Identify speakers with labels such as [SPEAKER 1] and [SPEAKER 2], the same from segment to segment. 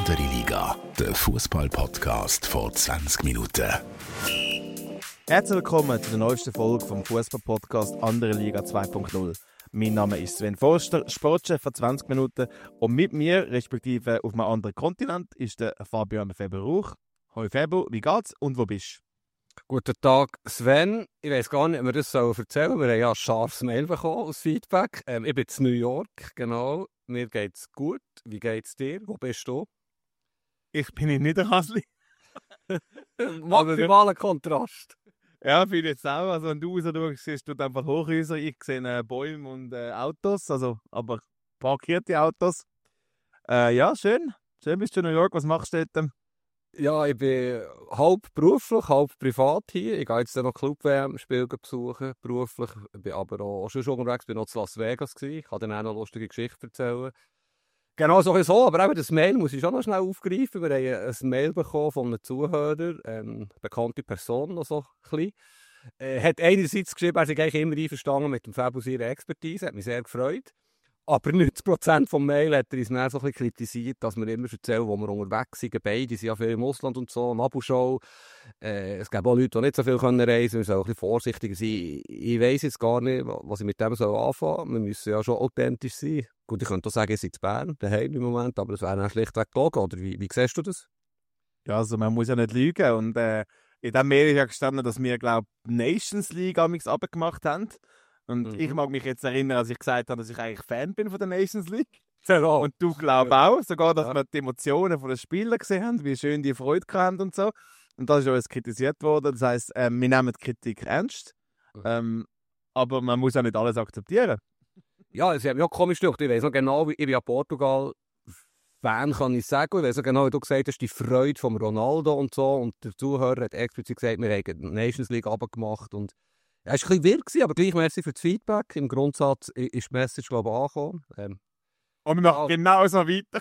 [SPEAKER 1] Andere Liga, der Fußball-Podcast vor 20 Minuten.
[SPEAKER 2] Herzlich willkommen zu der neuesten Folge vom Fußball-Podcast Andere Liga 2.0. Mein Name ist Sven Forster, Sportchef von 20 Minuten. Und mit mir, respektive auf einem anderen Kontinent, ist der Fabian Feber-Rauch. Hoi Feber, wie geht's und wo bist du?
[SPEAKER 3] Guten Tag, Sven. Ich weiss gar nicht, ob wir das erzählen sollen. Wir haben ja ein scharfes Mail bekommen als Feedback. Ich bin in New York, genau. Mir geht's gut. Wie geht's dir? Wo bist du?
[SPEAKER 2] Ich bin in Niederhasli.
[SPEAKER 3] Maximaler Kontrast.
[SPEAKER 2] Ja, finde ich jetzt auch. Also, wenn du raus schaust, siehst du einfach Hochhäuser. Ich sehe Bäume und Autos, aber parkierte Autos. Ja, schön. Schön bist du in New York. Was machst du dort?
[SPEAKER 3] Ja, ich bin halb beruflich, halb privat hier. Ich gehe jetzt noch Club-WM-Spiele besuchen, beruflich. Ich bin aber auch schon unterwegs, bin noch in Las Vegas gewesen. Ich kann dann auch noch lustige Geschichten erzählen. Genau so, aber eben das Mail muss ich schon noch schnell aufgreifen. Wir haben ein Mail bekommen von einem Zuhörer, bekannte Person, noch so ein bisschen. Hat einerseits geschrieben, er sei eigentlich immer einverstanden mit dem Fabio seiner Expertise, hat mich sehr gefreut. Aber 90% vom Mail hat er uns dann so ein bisschen kritisiert, dass wir immer erzählen, wo wir unterwegs sind. Beide sind ja viel im Ausland und so, im Abu-Show. Es gibt auch Leute, die nicht so viel reisen können. Wir müssen auch ein bisschen vorsichtiger sein. Ich weiss jetzt gar nicht, was ich mit dem anfangen soll. Wir müssen ja schon authentisch sein. Gut, ich könnte auch sagen, ich bin in Bern, daheim im Moment, aber das wäre dann schlichtweg gelogen. Oder wie siehst du das?
[SPEAKER 2] Ja, also man muss ja nicht lügen. Und in diesem Mail ist ja gestanden, dass wir, glaube ich, Nations League abgemacht haben. Und ich mag mich jetzt erinnern, als ich gesagt habe, dass ich eigentlich Fan bin von der Nations League.
[SPEAKER 3] Genau.
[SPEAKER 2] Und du glaubst auch, sogar, dass wir die Emotionen der Spieler gesehen haben, wie schön die Freude hatten und so. Und das ist uns kritisiert worden. Das heisst, wir nehmen die Kritik ernst. Aber man muss ja nicht alles akzeptieren.
[SPEAKER 3] Ja, es hat mich auch komisch gedacht. Ich weiss noch genau, ich bin ja Portugal-Fan, kann ich sagen. Ich weiss noch genau, wie du gesagt hast, die Freude von Ronaldo und so. Und der Zuhörer hat explizit gesagt, wir haben die Nations League abgemacht. Und ja, es war ein bisschen wild, aber gleich merci für das Feedback. Im Grundsatz ist die Message, glaube ich, angekommen.
[SPEAKER 2] Und wir machen genau so weiter.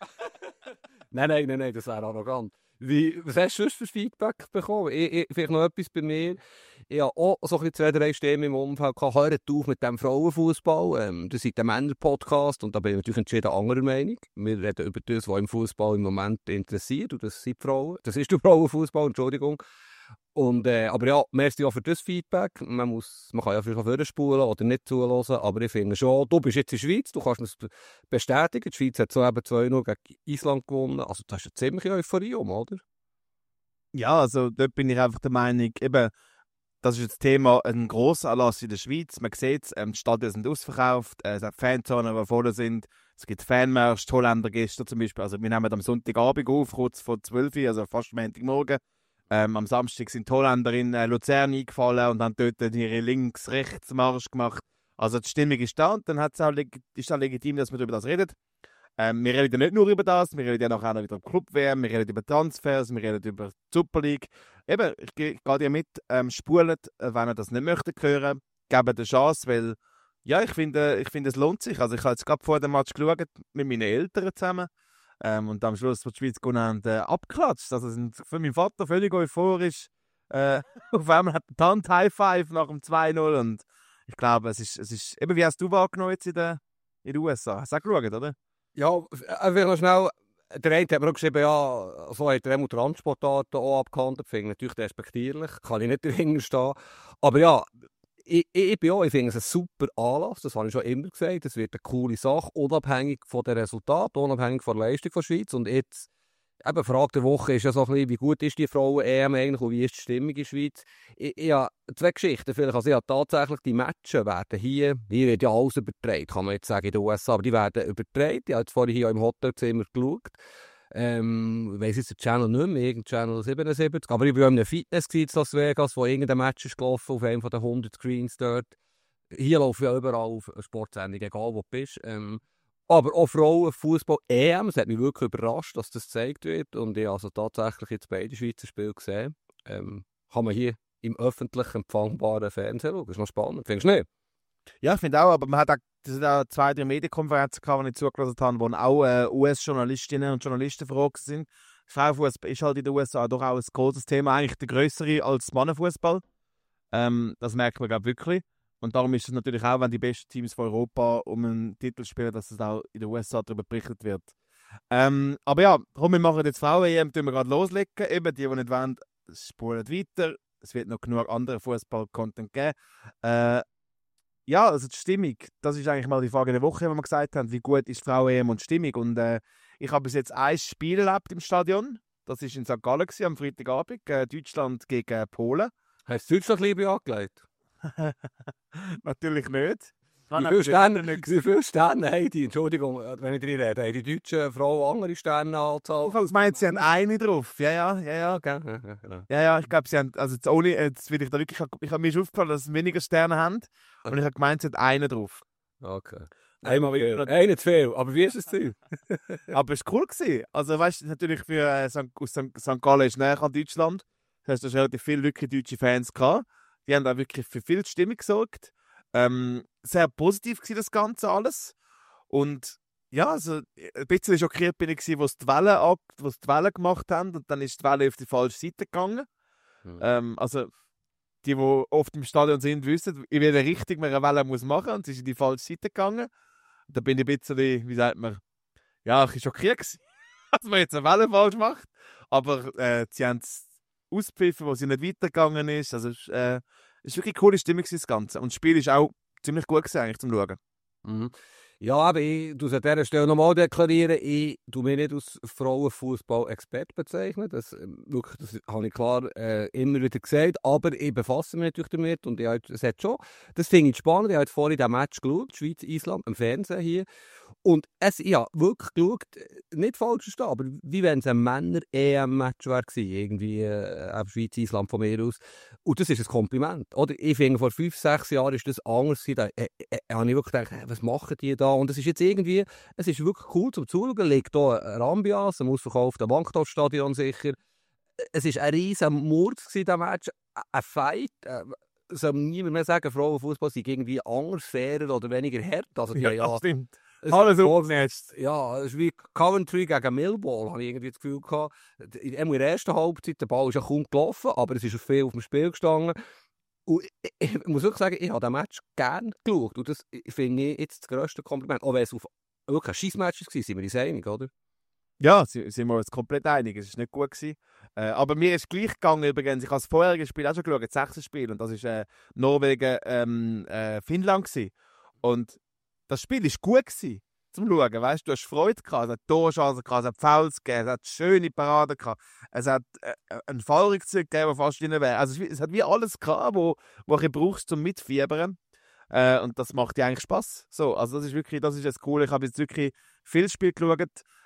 [SPEAKER 3] Nein, das wäre arrogant. Was hast du sonst für Feedback bekommen? Vielleicht noch etwas bei mir. Ich habe auch so ein bisschen 2-3 Stimmen im Umfeld gehabt. Hört auf mit dem Frauenfußball. Das ist der Männer-Podcast und da bin ich natürlich entschieden anderer Meinung. Wir reden über das, was im Fußball im Moment interessiert und das sind die Frauen. Das ist der Frauenfußball, Entschuldigung. Und, aber ja, merci auch für das Feedback. Man kann ja vielleicht auch vorspulen oder nicht zuhören, aber ich finde schon, du bist jetzt in der Schweiz, du kannst es bestätigen. Die Schweiz hat so eben 2-0 gegen Island gewonnen. Also da ist eine ziemliche Euphorie oder?
[SPEAKER 2] Ja, also dort bin ich einfach der Meinung, eben, das ist das Thema, ein Grossanlass in der Schweiz. Man sieht es, die Stadien sind ausverkauft, es hat Fanzonen, die voll sind. Es gibt Fanmärsche, die Holländer gestern zum Beispiel. Also wir nehmen am Sonntagabend auf, kurz vor 12 Uhr, also fast Montagmorgen. Am Samstag sind die Holländer in Luzern eingefallen und haben dort ihre Links-Rechts-Marsch gemacht. Also die Stimmung ist da und dann ist es auch legitim, dass wir über das reden. Wir reden ja nicht nur über das, wir reden ja nachher auch noch wieder über Club-WM, wir reden über Transfers, wir reden über die Super League. Eben, ich gehe dir mit, spult, wenn ihr das nicht möchtet hören, gebt eine Chance, weil ja, ich finde, es lohnt sich. Also ich habe jetzt gerade vor dem Match geschaut mit meinen Eltern zusammen. Und am Schluss, wo die Schweiz gewonnen haben, abgeklatscht. Also sind für meinen Vater völlig euphorisch. Auf einmal hat die Hand High Five nach dem 2-0. Und ich glaube, es ist eben, wie hast du wahrgenommen jetzt in den USA? Hast du auch geschaut, oder?
[SPEAKER 3] Ja, einfach noch schnell. Der eine hat mir auch geschrieben, ja, so hat er Transportarten auch abgehandelt. Finde ich natürlich respektierlich. Kann ich nicht dahinter stehen. Aber ja, ich finde es ein super Anlass, das habe ich schon immer gesagt. Es wird eine coole Sache, unabhängig von den Resultaten, unabhängig von der Leistung der Schweiz. Und jetzt, eben, Frage der Woche ist ja so ein bisschen, wie gut ist die Frauen-EM eigentlich und wie ist die Stimmung in der Schweiz? Ich habe zwei Geschichten vielleicht. Also ich habe tatsächlich die Matches werden hier wird ja alles übertragen, kann man jetzt sagen in den USA, aber die werden übertragen. Ich habe jetzt vorhin hier im Hotelzimmer geschaut. Ich weiss jetzt den Channel nicht mehr, irgendein Channel 77. Aber ich war in einem Fitness in Las Vegas, wo irgendein Match ist gelaufen, auf einem von den 100 Screens dort. Hier laufen ja überall auf Sportsendungen, egal wo du bist. Aber auch Frauen, Fußball, EM, es hat mich wirklich überrascht, dass das gezeigt wird. Und ich habe also tatsächlich jetzt beide Schweizer Spiele gesehen. Kann man hier im öffentlich empfangbaren Fernsehen schauen. Das ist noch spannend, findest du nicht?
[SPEAKER 2] Ja, ich finde auch, aber man hat auch, das sind auch 2-3 Medienkonferenzen gehabt, die ich zugelassen habe, wo auch US-Journalistinnen und Journalisten verrückt sind. Frauenfußball ist halt in den USA doch auch ein großes Thema, eigentlich der größere als Mannenfußball. Das merkt man, glaube ich, wirklich. Und darum ist es natürlich auch, wenn die besten Teams von Europa um einen Titel spielen, dass es auch in den USA darüber berichtet wird. Aber ja, komm, wir machen jetzt Frauen-EM, tun wir gerade loslegen. Eben, die nicht wollen, spulen weiter. Es wird noch genug andere Fußball-Content geben. Ja, also die Stimmung, das ist eigentlich mal die Frage der Woche, wenn wir gesagt haben, wie gut ist die Frauen-EM und die Stimmung. Und ich habe bis jetzt ein Spiel erlebt im Stadion. Das war in St. Gallen am Freitagabend, Deutschland gegen Polen.
[SPEAKER 3] Hast du Deutschland Liebe angelegt?
[SPEAKER 2] Natürlich nicht.
[SPEAKER 3] Wie viele Sterne haben die? Entschuldigung, wenn ich drin rede. Haben die deutschen Frauen andere Sternenanzahl?
[SPEAKER 2] Ich meine, sie haben eine drauf. Ja.
[SPEAKER 3] Genau.
[SPEAKER 2] Ja, ich glaube, sie haben, also jetzt ohne, jetzt will ich da wirklich, mir ist aufgefallen, dass sie weniger Sterne haben. Und ich habe gemeint, sie haben einen drauf.
[SPEAKER 3] Okay. Einmal wieder. Einen zu viel. Aber wie ist das Ziel?
[SPEAKER 2] Aber es war cool gewesen. Also weißt du, natürlich für aus St. Gallen ist näher an Deutschland. Das heißt, da relativ viele wirklich deutsche Fans gehabt. Die haben da wirklich für viel Stimmung gesorgt. Sehr positiv war das Ganze alles. Und ja, also ein bisschen schockiert bin ich, was die Wellen gemacht haben. Und dann ist die Welle auf die falsche Seite gegangen. Also die oft im Stadion sind, wissen, in welche Richtung man eine Welle machen muss. Und sie ist in die falsche Seite gegangen. Und da bin ich ein bisschen, wie sagt man, ja, ein bisschen schockiert gewesen, dass man jetzt eine Welle falsch macht. Aber sie haben es auspfiffen, wo sie nicht weitergegangen ist. Also es ist wirklich eine coole Stimmung, das Ganze. Und das Spiel ist auch ziemlich gut gewesen, eigentlich, zum Schauen.
[SPEAKER 3] Mhm. Ja, aber ich tue es an dieser Stelle nochmal deklarieren, ich tue mich nicht als Frauenfußball-Experte bezeichnen. Das habe ich klar immer wieder gesagt. Aber ich befasse mich natürlich damit. Und das finde ich spannend. Ich habe vorhin den Match geschaut, Schweiz-Island, im Fernsehen hier. Und ich habe wirklich geschaut, nicht falsch verstehen, aber wie wenn es ein Männer-EM-Match wäre gewesen, irgendwie Schweiz-Island von mir aus. Und das ist ein Kompliment. Oder? Ich finde, vor 5-6 Jahren ist das anders gewesen. Da habe ich wirklich gedacht, was machen die da? Und es ist jetzt irgendwie, es ist wirklich cool zum Zuschauen. Liegt hier ein Ambiance, ein ausverkauftes Wankdorf-Stadion sicher. Es war ein riesen Murz, dieser Match, ein Fight. Soll niemand mehr sagen, Frauenfußball sei irgendwie anders, fairer oder weniger hart. Also,
[SPEAKER 2] ja, stimmt. Alles aufgenetzt.
[SPEAKER 3] Ja, es ist wie Coventry gegen Millwall, habe ich irgendwie das Gefühl gehabt. In der ersten Halbzeit, der Ball ist ja kaum gelaufen, aber es ist viel auf dem Spiel gestanden. Und ich muss wirklich sagen, ich habe diesen Match gerne geschaut. Und das finde ich jetzt das grösste Kompliment. Auch wenn es auf wirklich ein Scheissmatch war, sind wir uns einig, oder?
[SPEAKER 2] Ja, sind wir uns komplett einig. Es war nicht gut gewesen. Aber mir ist gleich gegangen übrigens. Ich habe das vorherige Spiel auch schon geschaut, das 6. Spiel. Und das war Norwegen-Finnland gewesen. Und das Spiel war gut gewesen, zum Schauen. Weißt? Du hast Freude gehabt, es hat Torchancen gehabt, es hat Fouls gegeben, es hat schöne Paraden gehabt, es hat einen Fallrückzug gegeben, der fast drin wäre. Also es hat wie alles gehabt, wo du brauchst zum Mitfiebern. Und das macht dir eigentlich Spass. So, also das ist das Coole. Ich habe jetzt wirklich viel Spiel geschaut.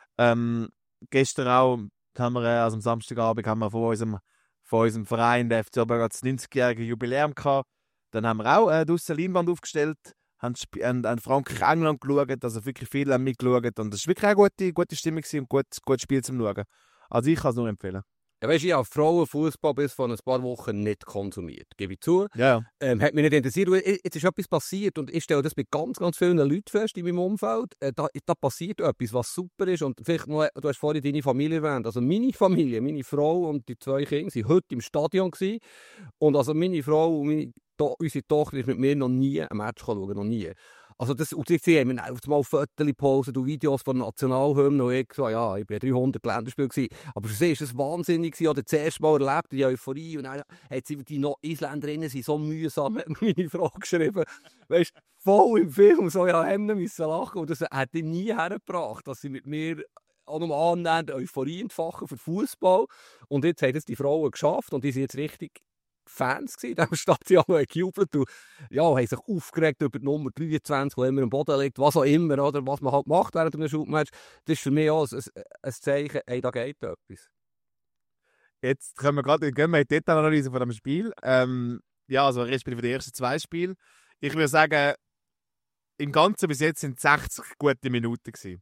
[SPEAKER 2] Gestern auch, also am Samstagabend, haben wir von unserem Verein, der FC Obergard, das 90-jährige Jubiläum gehabt. Dann haben wir auch draussen eine Leinwand aufgestellt, haben Frankreich-England geschaut, also wirklich viele haben mitgeschaut. Und das war wirklich eine gute Stimmung und ein gutes Spiel zum Schauen. Also ich kann es nur empfehlen.
[SPEAKER 3] Ja, weißt du, ich habe Frauenfußball bis vor ein paar Wochen nicht konsumiert, gebe ich zu.
[SPEAKER 2] Ja.
[SPEAKER 3] Hat mich nicht interessiert. Jetzt ist etwas passiert und ich stelle das bei ganz, ganz vielen Leuten fest in meinem Umfeld. Da passiert etwas, was super ist. Und vielleicht noch, du hast vorhin deine Familie erwähnt. Also meine Familie, meine Frau und die 2 Kinder waren heute im Stadion gewesen. Und also meine Frau und unsere Tochter ist mit mir noch nie ein Match schauen, noch nie. Also und sie haben auf einmal Fotos gepostet und Videos von Nationalhymnen und ich so, ja, ich war 300 Länderspiele gewesen. Aber für sie war das wahnsinnig gewesen, oder das erste Mal erlebt, die Euphorie. Und dann hat sie, die Isländerinnen sind so mühsam, hat meine Frau geschrieben. Weißt du, voll im Film, so, ja, haben müssen lachen. Und das hat sie nie hergebracht, dass sie mit mir auch noch annähernd Euphorie entfachen für Fußball. Und jetzt haben es die Frauen geschafft und die sind jetzt richtig Fans in diesem Stadion, die haben gejubelt und ja, haben sich aufgeregt über die Nummer 23, die immer am Boden liegt, was auch immer, oder was man halt macht während einem Shootmatch. Das ist für mich auch ein Zeichen, hey, da geht etwas.
[SPEAKER 2] Jetzt gehen wir in die Detailanalyse von dem Spiel. Ja, also respektive die ersten 2 Spiele. Ich würde sagen, im Ganzen bis jetzt sind es 60 gute Minuten gewesen.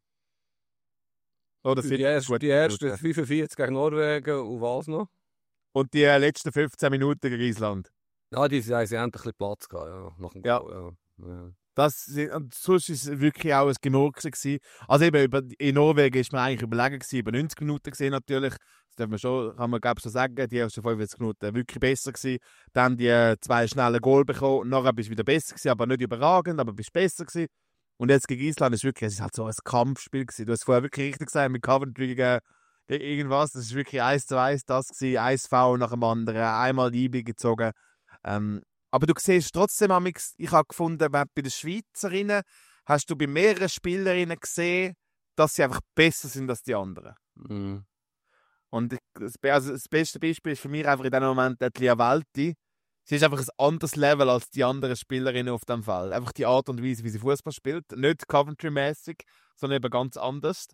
[SPEAKER 2] Oder
[SPEAKER 3] die ersten 45 gegen Norwegen und was noch?
[SPEAKER 2] Und die letzten 15 Minuten gegen Island.
[SPEAKER 3] Ja, die haben endlich ein bisschen Platz gehabt, ja, nach dem Goal. Ja.
[SPEAKER 2] Und sonst war es wirklich auch ein Gemurkse gewesen. Also eben, in Norwegen war man eigentlich überlegen gewesen, über 90 Minuten gesehen natürlich. Das darf man schon, kann man glaube ich so sagen. Die ersten 45 Minuten wirklich besser gewesen. Dann die 2 schnellen Goal bekommen. Nachher bist du wieder besser gewesen, aber nicht überragend, aber bist besser gewesen. Und jetzt gegen Island ist wirklich, es ist halt so ein Kampfspiel gewesen. Du hast vorher wirklich richtig gesagt, mit Coventry gegen irgendwas, das ist wirklich 1:1 das gewesen, 1 Foul nach dem anderen, einmal die IB gezogen. Aber du siehst trotzdem, ich habe gefunden, bei den Schweizerinnen hast du bei mehreren Spielerinnen gesehen, dass sie einfach besser sind als die anderen.
[SPEAKER 3] Mhm.
[SPEAKER 2] Und das beste Beispiel ist für mich einfach in diesem Moment die Lia Walti. Sie ist einfach ein anderes Level als die anderen Spielerinnen auf dem Fall. Einfach die Art und Weise, wie sie Fußball spielt. Nicht Coventry-mäßig, sondern eben ganz anders.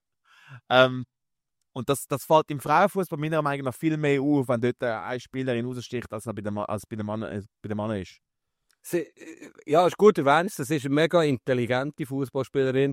[SPEAKER 2] Und das fällt im Frauenfußball meiner Meinung nach viel mehr auf, wenn dort eine Spielerin raussticht, als bei den Männern ist.
[SPEAKER 3] Ja, ist gut erwähnt. Das ist eine mega intelligente Fußballspielerin.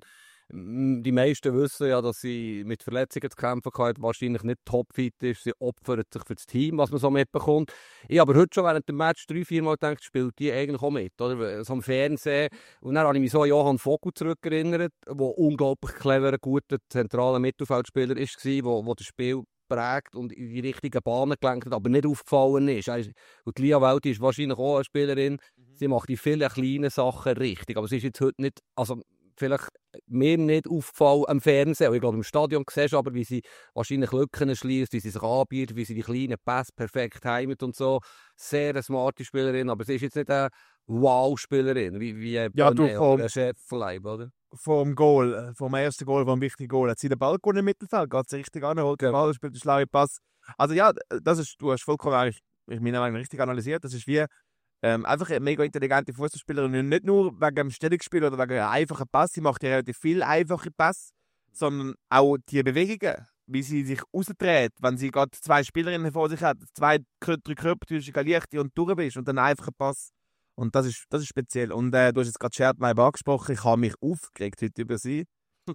[SPEAKER 3] Die meisten wissen ja, dass sie mit Verletzungen zu kämpfen hat, wahrscheinlich nicht topfit ist. Sie opfert sich für das Team, was man so mitbekommt. Ich habe heute schon während dem Match 3-4 Mal gedacht, spielt die eigentlich auch mit, oder? So im Fernsehen. Und dann habe ich mich so an Johann Vogel zurückerinnert, der unglaublich cleverer, guter, zentraler Mittelfeldspieler war, der das Spiel prägt und in die richtigen Bahnen gelenkt hat, aber nicht aufgefallen ist. Und Lia Walti ist wahrscheinlich auch eine Spielerin, sie macht die vielen kleinen Sachen richtig, aber sie ist jetzt heute nicht, also vielleicht mir nicht aufgefallen am Fernsehen. Ich glaube, im Stadion siehst du aber, wie sie wahrscheinlich Lücken schließt, wie sie sich anbietet, wie sie die kleinen Pässe perfekt heimt und so. Sehr eine smarte Spielerin, aber sie ist jetzt nicht eine Wow-Spielerin, wie ein Chefleib, oder?
[SPEAKER 2] Vom Goal, vom ersten Goal, vom wichtigen Goal, hat sie den Ball gewonnen im Mittelfeld, geht sie richtig an, holt den Ball, spielt einen schlauen Pass. Also ja, du hast vollkommen eigentlich, in meiner Meinung nach richtig analysiert, das ist wie einfach eine mega intelligente Fußballspielerin und nicht nur wegen dem Stellungsspiel oder wegen einem einfachen Pass, sie macht ja relativ viel einfache Pass, sondern auch die Bewegungen, wie sie sich rausdreht, wenn sie gerade 2 Spielerinnen vor sich hat, 2, 3 Körper zwischen leichte und durch bist und dann einfach ein Pass. Und das ist speziell. Und du hast jetzt gerade Schertleib angesprochen, ich habe mich aufgeregt heute über sie.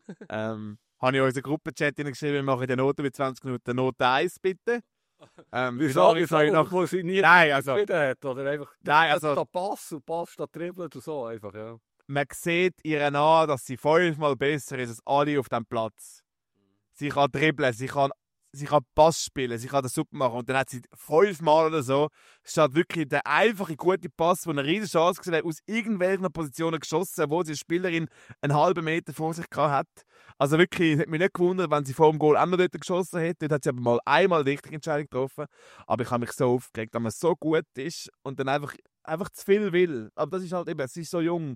[SPEAKER 2] Habe ich in unsere Gruppenchat geschrieben, wir machen die Note mit 20 Minuten Note 1, bitte.
[SPEAKER 3] Wieso? Wo sie nie
[SPEAKER 2] nein, also,
[SPEAKER 3] hat, oder einfach
[SPEAKER 2] nein, also,
[SPEAKER 3] statt Pass und Pass statt Dribbeln und so einfach, ja.
[SPEAKER 2] Man sieht ihr an, dass sie 5-mal besser ist als alle auf dem Platz. Sie kann dribbeln, sie kann Pass spielen, sie kann das super machen. Und dann hat sie 5-mal oder so, statt wirklich der einfache, gute Pass, der eine riesige Chance gesehen hat, aus irgendwelchen Positionen geschossen, wo sie die Spielerin einen halben Meter vor sich hat. Also wirklich, es hat mich nicht gewundert, wenn sie vor dem Goal auch noch dort geschossen hätte. Dort hat sie aber mal einmal die richtige Entscheidung getroffen. Aber ich habe mich so aufgeregt, wenn man so gut ist und dann einfach zu viel will. Aber das ist halt eben, sie ist so jung.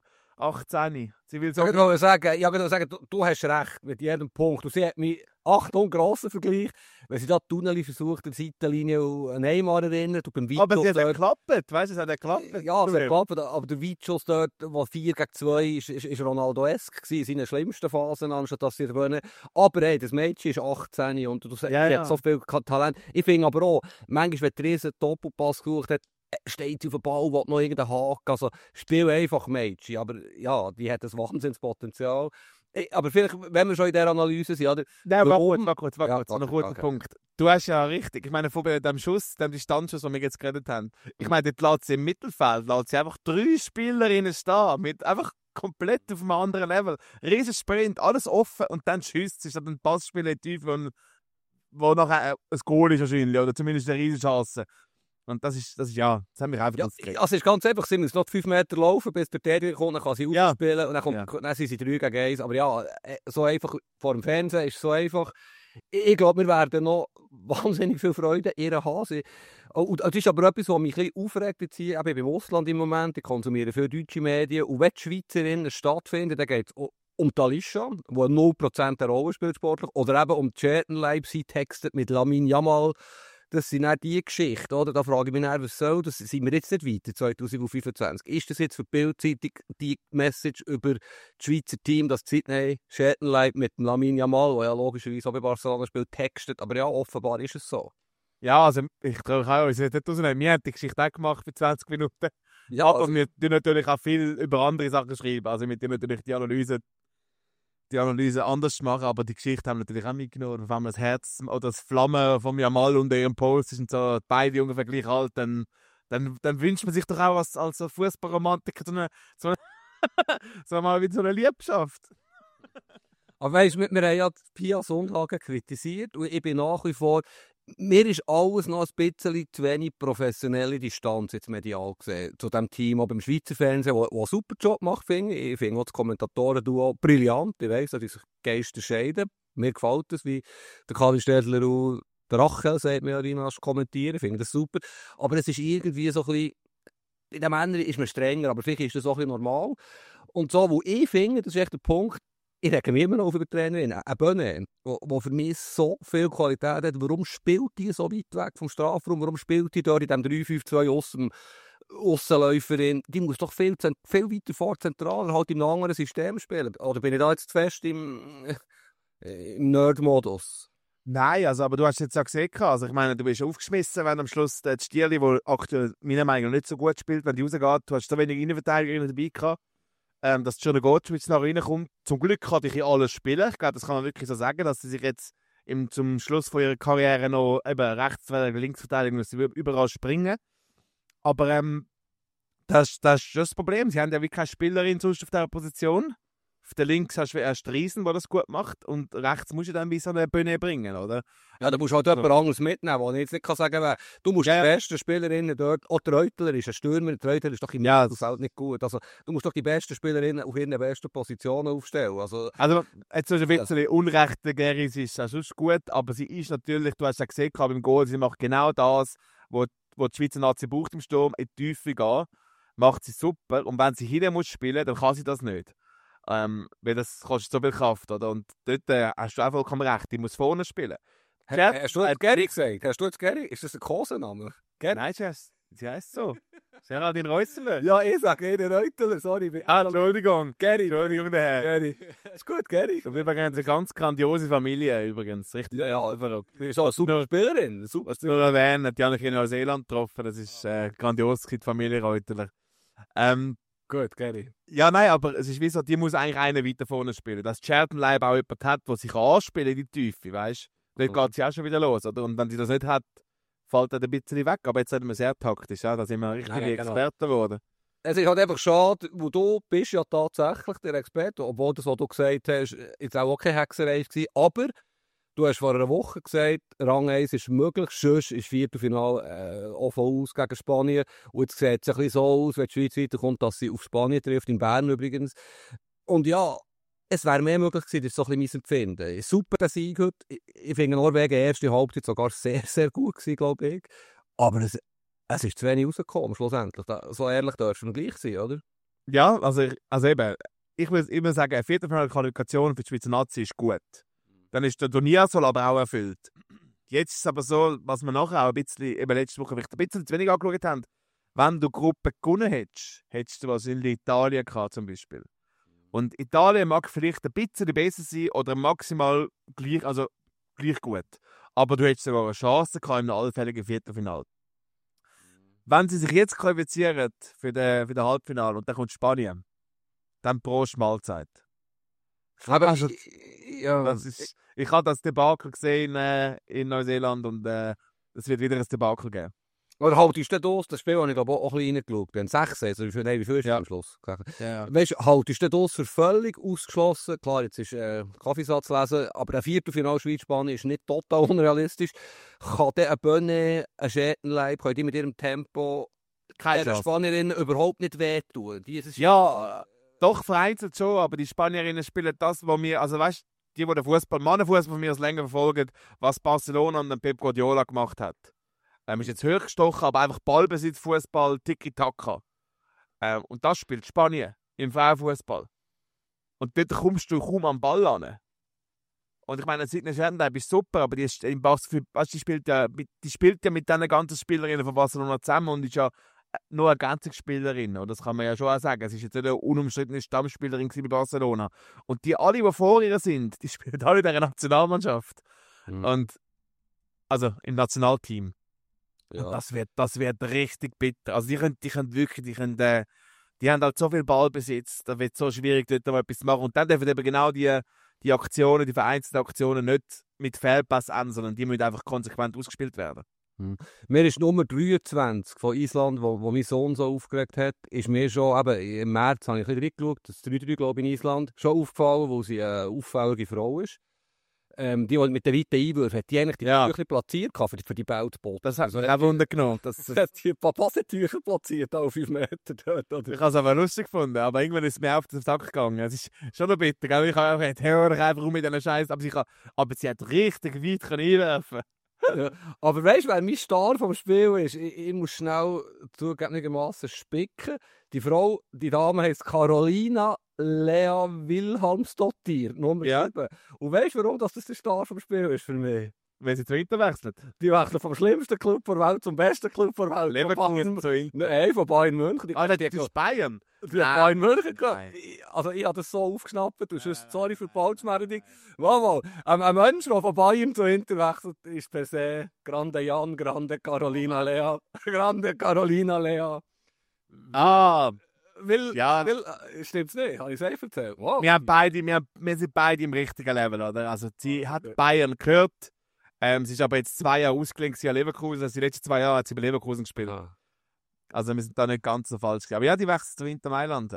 [SPEAKER 2] 18. Sie will so.
[SPEAKER 3] Ich würde sagen, du hast recht mit jedem Punkt. Und sie hat mich, Achtung, grosser Vergleich, wenn sie da die Tunnel versucht, der Seitenlinie an Neymar erinnert. Und beim
[SPEAKER 2] aber es hat geklappt, weißt du, es hat geklappt.
[SPEAKER 3] Ja, es hat geklappt, aber der Weitschuss dort, der 4-2 ist Ronaldo-esk in seinen schlimmsten Phasen, anstatt dass sie gewinnen. Aber hey, das Mädchen ist 18 und du sagst, sie hat so viel Talent. Ich finde aber auch, manchmal, wenn Therese einen Doppelpass gesucht hat, steht sie auf dem Ball, will noch irgendeinen Haken. Also, spiel einfach Mädchen. Aber ja, die hat ein Wahnsinnspotenzial. Aber vielleicht, wenn wir schon in dieser Analyse sind, oder?
[SPEAKER 2] Nein, warte kurz, noch einen guten
[SPEAKER 3] okay.
[SPEAKER 2] Punkt. Du hast ja richtig, ich meine, vor dem Schuss, dem Distanzschuss, den wir jetzt geredet haben, ich meine, dort lässt sie im Mittelfeld, lässt sie einfach 3 Spielerinnen stehen, mit einfach komplett auf einem anderen Level. Riesen Sprint, alles offen und dann schießt sie statt ein Passspiel in die Tiefe, wo nachher ein Goal ist wahrscheinlich, oder zumindest eine riesige Chance. Und das ist ja, das haben wir einfach ganz gekriegt.
[SPEAKER 3] Also es ist ganz einfach, sie müssen noch 5 Meter laufen, bis der Täter kommt, dann kann sie aufspielen und dann sind sie 3 gegen 1. Aber ja, so einfach, vor dem Fernsehen ist es so einfach. Ich glaube, wir werden noch wahnsinnig viel Freude in ihr haben. Und das ist aber etwas, was mich ein bisschen aufregt. Jetzt hier, eben im Ausland im Moment, ich konsumiere viele deutsche Medien. Und wenn die Schweizerinnen stattfinden, dann geht es um Talisha, die 0% eine Rolle spielt sportlich, oder eben um Schertleib, sie textet mit Lamine Yamal. Das sind nicht die Geschichten, oder? Da frage ich mich dann, was soll das? Sind wir jetzt nicht weiter, 2025? Ist das jetzt für die Bild-Zeitung die Message über das Schweizer Team, dass Sydney Schertleib mit dem Lamine Yamal, der ja logischerweise auch bei Barcelona spielt, textet? Aber ja, offenbar ist es so.
[SPEAKER 2] Ja, also ich traue auch uns nicht rausnehmen. Wir haben die Geschichte auch gemacht für 20 Minuten. Ja, aber wir tun natürlich auch viel über andere Sachen schreiben. Also wir tun natürlich die Analyse anders machen, aber die Geschichte haben wir natürlich auch mitgenommen. Wenn man das Herz oder das Flammen vom Jamal unter ihrem Post ist und so, beide ungefähr gleich alt, dann wünscht man sich doch auch als Fußballromantiker so mal wieder so eine Liebschaft.
[SPEAKER 3] Aber weißt du, wir haben ja Pia Sundhagen kritisiert und ich bin nach wie vor, mir ist alles noch ein bisschen zu wenig professionelle Distanz jetzt medial gesehen zu diesem Team, auch beim Schweizer Fernsehen, der einen super Job macht, finde ich. Ich finde auch das Kommentatoren-Duo brillant. Ich weiss, dass die sich Geister scheiden. Mir gefällt es, wie der Kali Städler und der Rachel, sagt mir ja, Rinas, kommentieren. Ich finde das super. Aber es ist irgendwie so ein bisschen, in den Männern ist man strenger, aber vielleicht ist das auch ein bisschen normal. Und so, wo ich finde, das ist echt der Punkt, ich rege mich immer noch auf über die Trainerin, eine Böne, die für mich so viel Qualität hat. Warum spielt die so weit weg vom Strafraum? Warum spielt die dort in diesem 3-5-2 Aussenläuferin? Die muss doch viel weiter vor, zentraler, halt in einem anderen System spielen. Oder bin ich da jetzt zu fest im Nerd-Modus?
[SPEAKER 2] Nein, also, aber du hast jetzt auch gesehen, also ich meine, du bist aufgeschmissen, wenn am Schluss der Stierli, der aktuell meiner Meinung nach nicht so gut spielt, wenn die rausgeht, du hast so wenig Innenverteidigerinnen dabei gehabt, dass Jona Gottschwitz noch reinkommt. Zum Glück kann ich in alles spielen. Ich glaube, das kann man wirklich so sagen, dass sie sich jetzt zum Schluss von ihrer Karriere noch eben Rechtsverteidigung, Linksverteidigung müssen überall springen. Aber das ist das Problem. Sie haben ja wie keine Spielerin sonst auf dieser Position. Auf der Links hast du erst Riesen, der das gut macht. Und rechts musst du dann wie so eine Bühne bringen, oder?
[SPEAKER 3] Ja, da musst du halt jemand anderes mitnehmen, wo ich jetzt nicht sagen kann, du musst die besten Spielerinnen dort, auch der Reutler ist ein Stürmer, der Reutler ist doch im Mittelfeld nicht gut. Also, du musst doch die besten Spielerinnen auf ihren besten Positionen aufstellen. Also
[SPEAKER 2] jetzt ist ein bisschen Unrecht, der Geris ist auch sonst gut, aber sie ist natürlich, du hast ja gesehen, beim Goal, sie macht genau das, wo die Schweizer Nazi braucht im Sturm, in die Tiefe gehen, macht sie super. Und wenn sie hin muss spielen, dann kann sie das nicht. Weil das kostet so viel Kraft, oder? Und dort hast du auch vollkommen recht, die muss vorne spielen.
[SPEAKER 3] Hast du jetzt Gary gesagt? Hast du jetzt Gary? Ist das ein Kosenname?
[SPEAKER 2] Nein, Jess, sie heisst so. Geraldine Reusseler.
[SPEAKER 3] Ja, ich sage den Reutler, sorry.
[SPEAKER 2] Entschuldigung.
[SPEAKER 3] Gary.
[SPEAKER 2] Entschuldigung, der Herr.
[SPEAKER 3] Gary. Ist gut, Gary.
[SPEAKER 2] Und übrigens eine ganz grandiose Familie, übrigens. Richtig.
[SPEAKER 3] Ja, du bist auch eine super Spielerin. Super.
[SPEAKER 2] Was du nur erwähnen, die habe ich in Neuseeland getroffen, das ist grandios, die Familie Reutler.
[SPEAKER 3] Gut, Gary.
[SPEAKER 2] Ja, nein, aber es ist wie so, die muss eigentlich einen weiter vorne spielen. Dass Schertenleib auch jemand hat, der sich anspielen in die Tiefe, weißt du? Dort geht sie auch schon wieder los, oder? Und wenn sie das nicht hat, fällt er ein bisschen weg. Aber jetzt sind wir sehr taktisch, ja? Da sind wir richtige Experten geworden.
[SPEAKER 3] Es ist halt einfach schade, wo du bist ja tatsächlich der Experte, obwohl das, was du gesagt hast, jetzt auch keine Hexerei war. Aber du hast vor einer Woche gesagt, Rang 1 ist möglich, sonst ist Viertelfinale offen aus gegen Spanien. Und jetzt sieht es ein bisschen so aus, wenn die Schweiz weiterkommt, dass sie auf Spanien trifft, in Bern übrigens. Und ja, es wäre mehr möglich gewesen, das ist so ein bisschen mein Empfinden. Super, der Sieg heute. Ich finde Norwegen erste Halbzeit sogar sehr, sehr gut gewesen, glaube ich. Aber es ist zu wenig rausgekommen, schlussendlich. So ehrlich dürfen wir gleich sein, oder?
[SPEAKER 2] Ja, also eben, ich würde immer sagen, eine Viertelfinale-Qualifikation für die Schweizer Nazi ist gut. Dann ist der Turniersoll aber auch erfüllt. Jetzt ist es aber so, was wir nachher auch ein bisschen, eben letzte Woche vielleicht ein bisschen zu wenig angeschaut haben, wenn du Gruppe gewonnen hättest du was in Italien gehabt zum Beispiel. Und Italien mag vielleicht ein bisschen besser sein oder maximal gleich gut. Aber du hättest sogar eine Chance gehabt in einem allfälligen Viertelfinale. Wenn sie sich jetzt qualifizieren für den Halbfinale und dann kommt Spanien, dann Prost Mahlzeit.
[SPEAKER 3] Aber
[SPEAKER 2] also,
[SPEAKER 3] ja,
[SPEAKER 2] ich habe das Debakel gesehen in Neuseeland und es wird wieder ein Debakel geben.
[SPEAKER 3] Oder haltest du das? Das Spiel habe ich glaube auch ein bisschen reingeschaut. Wir haben 6, also wie viel ist es am Schluss?
[SPEAKER 2] Ja.
[SPEAKER 3] Weißt du, haltest du das für völlig ausgeschlossen? Klar, jetzt ist Kaffeesatz lesen, aber ein Viertelfinale Schweiz-Spanien ist nicht total unrealistisch. Kann der ein Bönne, ein Schädenleib, können die mit ihrem Tempo der Spanierin überhaupt nicht wehtun?
[SPEAKER 2] Ja, doch vereinzelt schon, aber die Spanierinnen spielen das, was wir, also weißt du, die Mannenfußball von mir aus länger verfolgen, was Barcelona und Pep Guardiola gemacht hat. Ist jetzt hochgestochen, aber einfach Ballbesitz, Fußball, Tiki-Taka. Und das spielt Spanien im Frauenfußball. Und dort kommst du kaum am Ball an. Und ich meine, Sidney Schendeib ist super, aber die spielt ja mit diesen ganzen Spielerinnen von Barcelona zusammen und ist ja nur eine Ergänzungsspielerin. Und das kann man ja schon auch sagen. Sie ist jetzt nicht eine unumstrittene Stammspielerin bei Barcelona. Und die alle, die vor ihr sind, die spielen alle in der Nationalmannschaft. Und also im Nationalteam.
[SPEAKER 3] Ja.
[SPEAKER 2] Und das wird richtig bitter. Also die haben halt so viel Ballbesitz, da wird es so schwierig, dort mal etwas zu machen. Und dann dürfen eben genau die Aktionen, die vereinzelten Aktionen nicht mit Fehlpass enden, sondern die müssen einfach konsequent ausgespielt werden.
[SPEAKER 3] Mir ist Nummer 23 von Island, wo mein Sohn so aufgeregt hat, ist mir schon, eben im März habe ich ein bisschen reingeschaut, das 3-3, glaube ich, in Island, schon aufgefallen, wo sie eine auffällige Frau ist. die mit den weiten Einwürfen, hat die eigentlich die
[SPEAKER 2] Ja.
[SPEAKER 3] Tücher platziert für die Bälle zu boten.
[SPEAKER 2] Das hat
[SPEAKER 3] Also,
[SPEAKER 2] mich auch Wunder genommen. Das
[SPEAKER 3] hat die Passentücher platziert, auf 5 Meter dort. Oder?
[SPEAKER 2] ich habe es aber lustig gefunden, aber irgendwann ist es mir auf den Sack gegangen. Es ist schon noch bitter, gell? Ich habe auch gedacht, hör doch einfach mit diesen Scheiß, aber sie hat richtig weit können einwerfen.
[SPEAKER 3] Ja. Aber weißt du, wer mein Star vom Spiel ist? Ich muss schnell zugegebenermaßen spicken. Die Dame heisst Carolina Lea Wilhelmsdottir, Nummer
[SPEAKER 2] Ja.
[SPEAKER 3] 7. Und weißt du, warum das der Star vom Spiel ist für mich?
[SPEAKER 2] Wenn sie zu Inter wechselt.
[SPEAKER 3] Die wechseln vom schlimmsten Club der Welt zum besten Club der Welt.
[SPEAKER 2] Leverkusen zu Inter.
[SPEAKER 3] Nein, von Bayern München.
[SPEAKER 2] Ah, das ist Bayern.
[SPEAKER 3] Die Bayern München
[SPEAKER 2] Nein.
[SPEAKER 3] Also ich habe das so aufgeschnappt, du sonst, sorry für die Balzmeldung. Mal, ein Mensch, der von Bayern zu Inter wechselt, ist per se Grande Jan, Grande Carolina Lea. Grande Carolina Lea.
[SPEAKER 2] Ah,
[SPEAKER 3] Will,
[SPEAKER 2] Ja.
[SPEAKER 3] stimmt's nicht? Habe ich es einfach erzählt? Wow.
[SPEAKER 2] wir sind beide im richtigen Level, oder? Also sie hat Bayern gehört. Sie ist aber jetzt 2 Jahre ausgeliehen an Leverkusen. Also die letzten 2 Jahre hat sie bei Leverkusen gespielt.
[SPEAKER 3] Ja.
[SPEAKER 2] Also wir sind da nicht ganz so falsch. Aber ja, die wechselt zu Inter Mailand.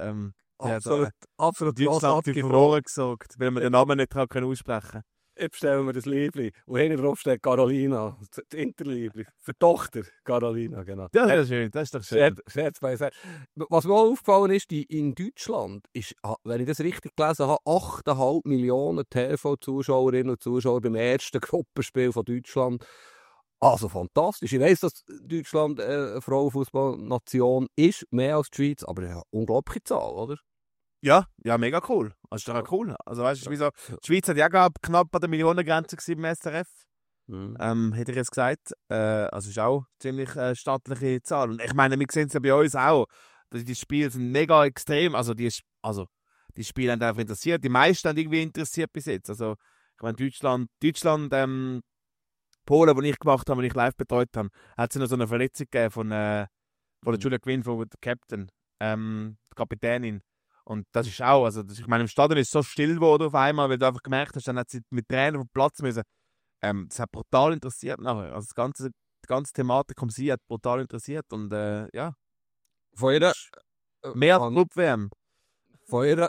[SPEAKER 3] Absolut
[SPEAKER 2] Deutschland hat die verloren gesagt, weil man den Namen nicht aussprechen konnte.
[SPEAKER 3] Jetzt bestellen wir das Liebli. Und hinten drauf steht Carolina, das Interliebli. Für die Tochter Carolina, genau.
[SPEAKER 2] Ja, das ist schön, das ist doch schön.
[SPEAKER 3] Scherz beiseite. Was mir auch aufgefallen ist, in Deutschland ist, wenn ich das richtig gelesen habe, 8,5 Millionen TV-Zuschauerinnen und Zuschauer beim ersten Gruppenspiel von Deutschland. Also fantastisch. Ich weiss, dass Deutschland eine Frauenfußballnation ist, mehr als die Schweiz, aber eine unglaubliche Zahl, oder?
[SPEAKER 2] Ja, mega cool. Das ist doch auch cool. Also weißt du, wieso? Die Schweiz hat ja knapp an der Millionengrenze gewesen beim SRF. Hätte ich jetzt gesagt. Also ist auch eine ziemlich stattliche Zahl. Und ich meine, wir sehen es ja bei uns auch. Die Spiele sind mega extrem. Also die Spiele haben einfach interessiert. Die meisten haben irgendwie interessiert bis jetzt. Also ich meine, Deutschland, Polen, die ich gemacht habe, die ich live betreut habe, hat es noch so eine Verletzung gegeben von der Julia Quinn, von der Captain, die Kapitänin. Und das ist auch, also ich meine, im Stadion ist es so still geworden auf einmal, weil du einfach gemerkt hast, dann hat sie mit Tränen vom Platz müssen. Das hat brutal interessiert nachher. Also die ganze Thematik um sie hat brutal interessiert und ja.
[SPEAKER 3] Von ihr,
[SPEAKER 2] Mehr als Club-WM.
[SPEAKER 3] von ihr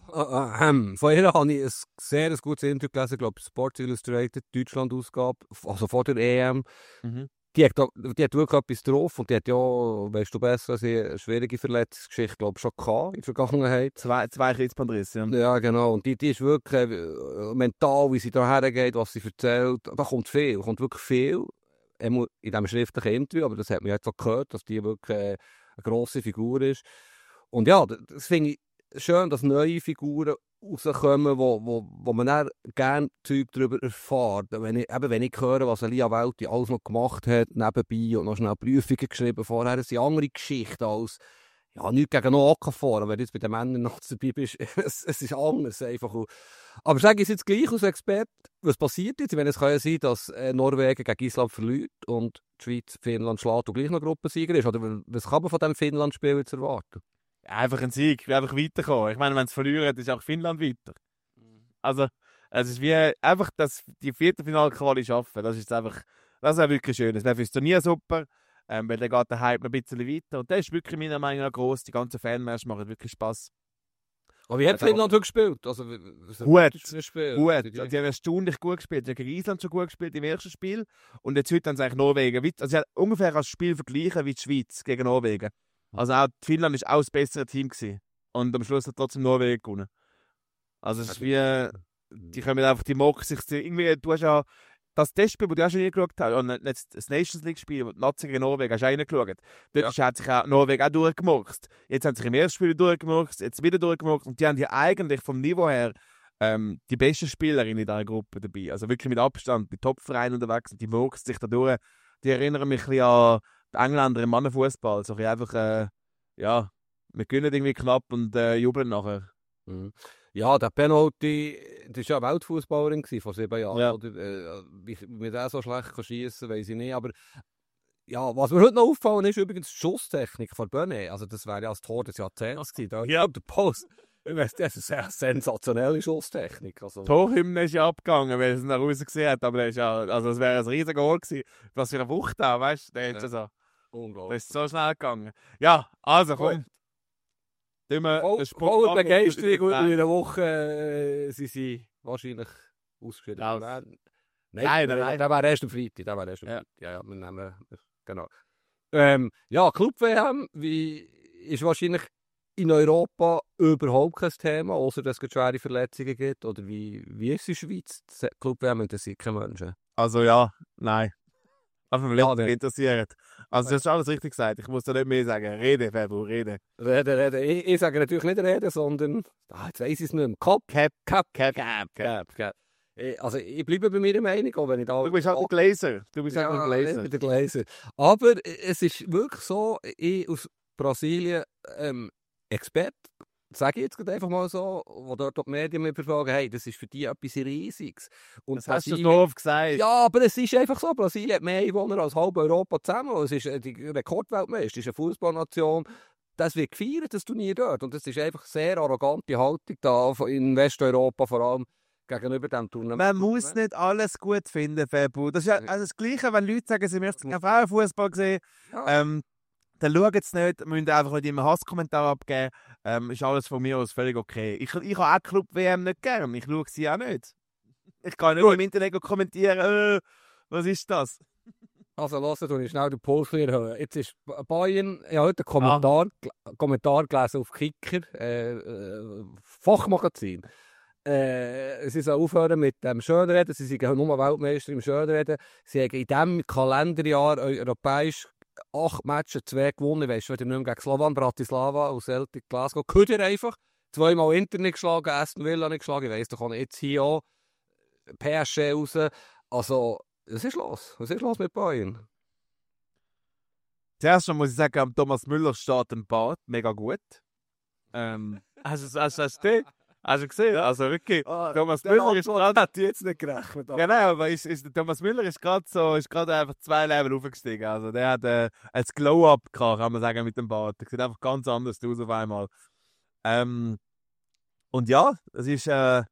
[SPEAKER 3] habe ich ein sehr gutes Interview gelesen, ich glaube Sports Illustrated, Deutschland-Ausgabe, also vor der EM. Die hat wirklich etwas drauf und die hat ja, weißt du besser, als ich, eine schwierige Verletzungsgeschichte, glaube ich, schon gehabt in der Vergangenheit.
[SPEAKER 2] Zwei Kreuzbandrisse. Ja.
[SPEAKER 3] Ja, genau. Und die ist wirklich mental, wie sie da hergeht, was sie erzählt. Da kommt wirklich viel. In diesem schriftlichen Interview, aber das hat man jetzt auch gehört, dass die wirklich eine grosse Figur ist. Und ja, das finde ich schön, dass neue Figuren rauskommen, wo man dann gerne Zeug darüber erfährt. Wenn ich höre, was Elia Welti alles noch gemacht hat, nebenbei und noch schnell Prüfungen geschrieben vorher, das sind andere Geschichten als, ja, nichts gegen Okafor, aber wenn du jetzt bei den Männern noch dabei bist, es ist anders einfach. Aber sage ich jetzt gleich als Experte, was passiert jetzt? Ich meine, es kann ja sein, dass Norwegen gegen Island verliert und die Schweiz Finnland schlägt und gleich noch Gruppensieger ist. Oder was kann man von diesem Finnland-Spiel jetzt erwarten?
[SPEAKER 2] Einfach ein Sieg, einfach weiterkommen. Ich meine, wenn sie verlieren, ist auch Finnland weiter. Also, es ist wie einfach, dass die Viertelfinale-Quali schaffen. Das ist wirklich schön. Das wäre für das Turnier super, weil dann geht der Hype noch ein bisschen weiter. Und das ist wirklich meiner Meinung nach gross. Die ganzen Fanmärsche machen wirklich Spass.
[SPEAKER 3] Aber wie hat Finnland gespielt? Also,
[SPEAKER 2] Gut.
[SPEAKER 3] Spiel?
[SPEAKER 2] Gut, die haben erstaunlich gut gespielt. Sie haben gegen Island schon gut gespielt im ersten Spiel. Und jetzt heute haben sie eigentlich Norwegen. Also sie haben ungefähr das Spiel vergleichen wie die Schweiz gegen Norwegen. Also auch Finnland war auch das bessere Team gewesen. Und am Schluss hat trotzdem Norwegen gewonnen. Also es ist wie, die können einfach, die mocken sich, irgendwie, du hast ja das Testspiel, das du auch schon reingeschaut hast, und das Nations League-Spiel, das Nazi gegen Norwegen, hast du auch reingeschaut. Dort hat sich auch Norwegen auch durchgemurkst. Jetzt haben sie sich im ersten Spiel durchgemurkst, jetzt wieder durchgemurkst. Und die haben ja eigentlich vom Niveau her die besten Spielerinnen in dieser Gruppe dabei. Also wirklich mit Abstand, mit Top-Vereinen unterwegs. Und die murkst sich da durch. Die erinnern mich ein bisschen an die Engländer im Mannenfußball. So ein bisschen einfach, ja, wir gewinnen irgendwie knapp und jubeln nachher.
[SPEAKER 3] Ja, der Penalty, das war ja eine Weltfußballerin vor 7 Jahren.
[SPEAKER 2] Ja.
[SPEAKER 3] Oder, wie man den so schlecht schießen kann, weiss ich nicht. Aber ja, was mir heute noch auffallen ist, übrigens die Schusstechnik von Böne. Also das wäre ja das Tor des Jahrzehnts gewesen. Da, ja, der Post. Das ist eine sensationelle Schusstechnik. Also.
[SPEAKER 2] Die Torhymne ist ja abgegangen, weil es nach außen gesehen hat, aber das wäre ein riesiger Goal gewesen. Was für eine Wucht da, weißt du?
[SPEAKER 3] Ja.
[SPEAKER 2] Das ist so schnell gegangen. Ja, also komm.
[SPEAKER 3] Voll Begeisterung und in einer Woche sind sie wahrscheinlich ausgeschieden
[SPEAKER 2] Raus.
[SPEAKER 3] wäre.
[SPEAKER 2] Nein.
[SPEAKER 3] Der wäre erst am Freitag.
[SPEAKER 2] Ja.
[SPEAKER 3] Ja, wir nehmen... Genau. Club-WM ist wahrscheinlich in Europa überhaupt kein Thema, außer dass es schwere Verletzungen gibt. Oder wie ist es in der Schweiz? Die Club-WM interessiert keine Menschen.
[SPEAKER 2] Also ja, nein. Aber mich
[SPEAKER 3] Schade.
[SPEAKER 2] interessiert. Also du hast alles richtig gesagt. Ich muss da nicht mehr sagen. Rede, Februar, rede.
[SPEAKER 3] Reden. Ich sage natürlich nicht reden, sondern... jetzt weiss ich es nicht mehr. Cap. Also ich bleibe bei meiner Meinung, auch wenn ich da...
[SPEAKER 2] Du bist halt ein Glaser.
[SPEAKER 3] Ich bin der Glaser. Aber es ist wirklich so, ich aus Brasilien Experte, sage ich jetzt gerade einfach mal so, wo dort die Medien mich befragen, hey, das ist für die etwas Riesiges. Und
[SPEAKER 2] Das hast du
[SPEAKER 3] Brasilien-
[SPEAKER 2] doof gesagt.
[SPEAKER 3] Ja, aber es ist einfach so, Brasilien hat mehr Einwohner als halb Europa zusammen. Es ist die Rekordweltmeister, es ist eine Fußballnation. Das wird gefeiert, das Turnier dort. Und das ist einfach eine sehr arrogante Haltung da in Westeuropa, vor allem gegenüber dem Turnier.
[SPEAKER 2] Man muss nicht alles gut finden, Februar. Das ist ja also das Gleiche, wenn Leute sagen, sie möchten keinen Frauenfußball sehen.
[SPEAKER 3] Ja.
[SPEAKER 2] Dann schauen sie nicht, müssen einfach nicht immer Hasskommentare abgeben. Ist alles von mir aus völlig okay. Ich habe auch Club-WM nicht gern. Ich schaue sie auch nicht. Ich kann nicht im Internet kommentieren, was ist das?
[SPEAKER 3] Also lassen wir schnell den Puls erhöhen. Jetzt ist Bayern, ich habe heute einen Kommentar gelesen auf Kicker, Fachmagazin. Sie sollen aufhören mit dem Schönreden, sie sind nur Weltmeister im Schönreden. Sie haben in diesem Kalenderjahr europäisch 8 Matches, 2 gewonnen. Ich weiss schon, nicht mehr gegen Slovan Bratislava und Celtic Glasgow. Könnt ihr einfach 2-mal Inter nicht geschlagen, Aston Villa nicht geschlagen. Ich weiss doch auch jetzt hier auch PSG raus. Also, was ist los? Was ist los mit Bayern?
[SPEAKER 2] Zuerst mal muss ich sagen, am Thomas Müller steht im Bad. Mega gut. Hast du gesehen? Also wirklich, Thomas Müller ist gerade...
[SPEAKER 3] Hat jetzt nicht gerechnet.
[SPEAKER 2] Genau, aber der Thomas Müller ist gerade einfach 2 Level aufgestiegen. Also der hat ein Glow-Up gehabt, kann man sagen, mit dem Bart. Der sieht einfach ganz anders aus auf einmal. Und ja, es ist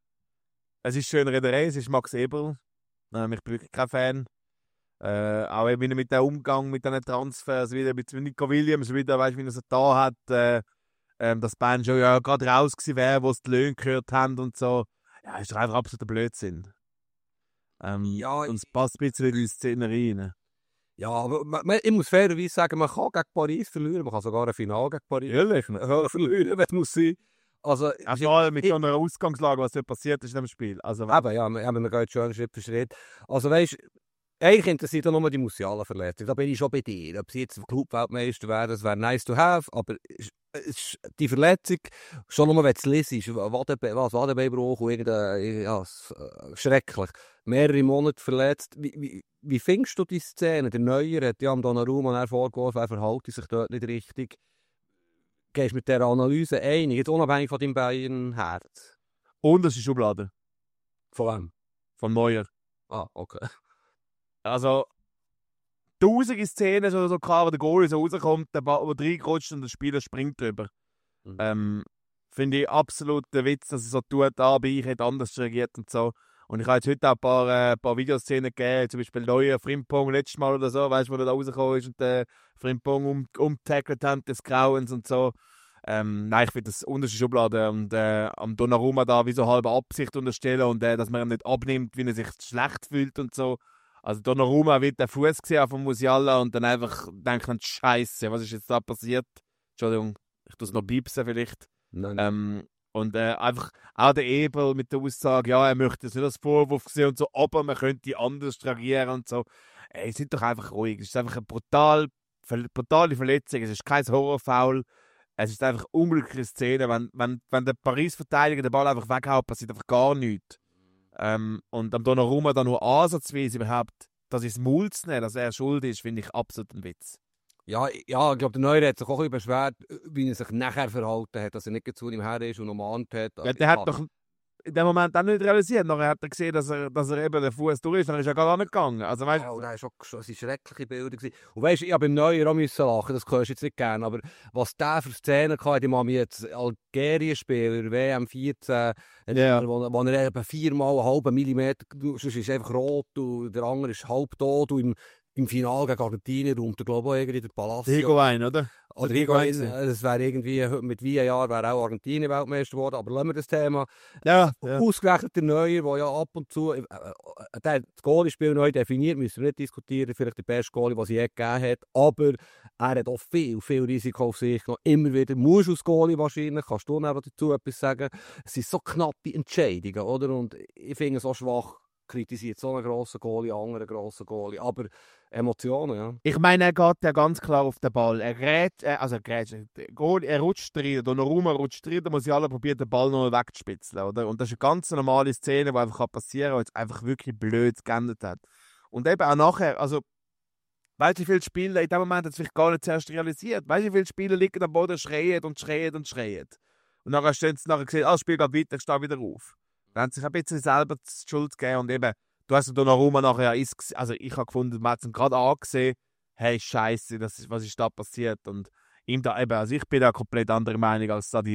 [SPEAKER 2] schöne Rederei, es ist Max Eberl. Ich bin wirklich kein Fan. Auch eben mit dem Umgang mit diesen Transfers, wieder mit Nico Williams, wieder, weißt du, wie er es da hat, dass Band schon ja gerade raus gewesen wäre, wo sie die Löhne gehört haben und so. Ja, ist doch einfach absoluter Blödsinn.
[SPEAKER 3] Ja,
[SPEAKER 2] und es passt ein bisschen in die Szenerie rein.
[SPEAKER 3] Ja, aber ich muss fairerweise sagen, man kann gegen Paris verlieren, man kann sogar ein Finale gegen Paris verlieren, wenn es muss sein. Also,
[SPEAKER 2] mit so einer Ausgangslage, was dort passiert ist in dem Spiel. Also,
[SPEAKER 3] eben, ja, wir gehen schon Schritt für Schritt. Also weißt, eigentlich interessiert ja nur die Musiala Verletzung. Da bin ich schon bei dir. Ob sie jetzt Club-Weltmeister wäre, das wäre nice to have, aber die Verletzung, schon nur wenn du es liest, Wadenbeinbruch und schrecklich. Mehrere Monate verletzt. Wie findest du die Szene? Der Neuer hat ja am Donnarumma vorgeworfen, er verhält sich dort nicht richtig. Gehst du mit dieser Analyse einig, jetzt unabhängig von deinem Bayern-Herz?
[SPEAKER 2] Und es ist Schublade.
[SPEAKER 3] Von wem?
[SPEAKER 2] Von Neuer.
[SPEAKER 3] Ah, okay.
[SPEAKER 2] Also, tausende Szenen so klar, wo der Goalie so rauskommt, der Ball reingerutscht und der Spieler springt drüber. Finde ich absolut der Witz, dass er so tut, aber ich hätte anders reagiert und so. Und ich habe jetzt heute auch ein paar Videoszenen gegeben, zum Beispiel Neuer, Frimpong letztes Mal oder so, weißt du, wo er da rausgekommen ist und der Frimpong umgetackelt hat, des Grauens und so. Nein, ich finde das unterste Schublade und am Donnarumma da wie so halbe Absicht unterstellen und dass man ihm nicht abnimmt, wie er sich schlecht fühlt und so. Also Donnarumma wird den Fuß gesehen von Musiala und dann einfach denkt man, Scheiße, was ist jetzt da passiert? Entschuldigung, ich tue es noch piepsen vielleicht.
[SPEAKER 3] Nein.
[SPEAKER 2] Und einfach auch der Ebel mit der Aussage, ja, er möchte es nicht als Vorwurf sehen und so, aber man könnte anders reagieren und so. Ey, seid doch einfach ruhig. Es ist einfach eine brutale Verletzung, es ist kein Horrorfoul. Es ist einfach eine unglückliche Szene. Wenn der Paris-Verteidiger den Ball einfach weghaut, passiert einfach gar nichts. Und am Donnarumma dann nur ansatzweise überhaupt, dass ins Maul zu nehmen, dass er schuld ist, finde ich absolut ein Witz.
[SPEAKER 3] Ja, ich glaube, der Neuer hat sich auch beschwert, wie er sich nachher verhalten hat, dass er nicht zu ihm her ist und umarmt hat.
[SPEAKER 2] Ja, der hat doch in dem Moment auch nicht realisiert. Nachher hat er gesehen, dass er eben den Fuß durch ist, dann ist er gar nicht gegangen. Also, weißt,
[SPEAKER 3] ja, das war schreckliche Bilder. Und weißt du, ich habe beim Neuer auch müssen lachen, das hörst du jetzt nicht gerne, aber was der für Szenen hatte, ich habe jetzt Algerien-Spieler, WM 14, wo er eben 4-mal einen halben Millimeter, sonst ist einfach rot und der andere ist halb tot und im Finale gegen Argentinien räumt er, glaube ich, irgendwie den Palast.
[SPEAKER 2] Higuain, oder?
[SPEAKER 3] Oder es wäre irgendwie, mit VAR wäre auch Argentinien Weltmeister geworden, aber lassen wir das Thema.
[SPEAKER 2] Ja.
[SPEAKER 3] Ausgerechnet der Neuer, der ja ab und zu das Goalie-Spiel neu definiert, müssen wir nicht diskutieren, vielleicht der beste Goalie, den es je gegeben hat, aber er hat auch viel Risiko auf sich genommen. Immer wieder, musst du als Goalie wahrscheinlich, kannst du noch dazu etwas sagen, es sind so knappe Entscheidungen, oder? Und ich finde es so schwach, kritisiert so einen grossen Goalie, anderen grossen Goalie, aber Emotionen, ja.
[SPEAKER 2] Ich meine, er geht ja ganz klar auf den Ball. Er rutscht rein, Donnarumma rutscht rein, da muss ich alle probieren, den Ball noch wegzuspitzeln, oder? Und das ist eine ganz normale Szene, die einfach passieren kann, weil es einfach wirklich blöd geendet hat. Und eben auch nachher, also, weißt du, wie viele Spieler in dem Moment hat es vielleicht gar nicht zuerst realisiert. Weißt du, wie viele Spieler liegen am Boden, schreien. Und nachher stehen sie nachher gesehen, das Spiel geht weiter, ich stehe wieder auf. Dann haben sich ein bisschen selber die Schuld gegeben und eben, du hast den Donnarumma nachher, also ich habe gefunden, man hat ihn gerade angesehen, hey, Scheiße, was ist da passiert? Und ihm da eben, also ich bin da komplett anderer Meinung als da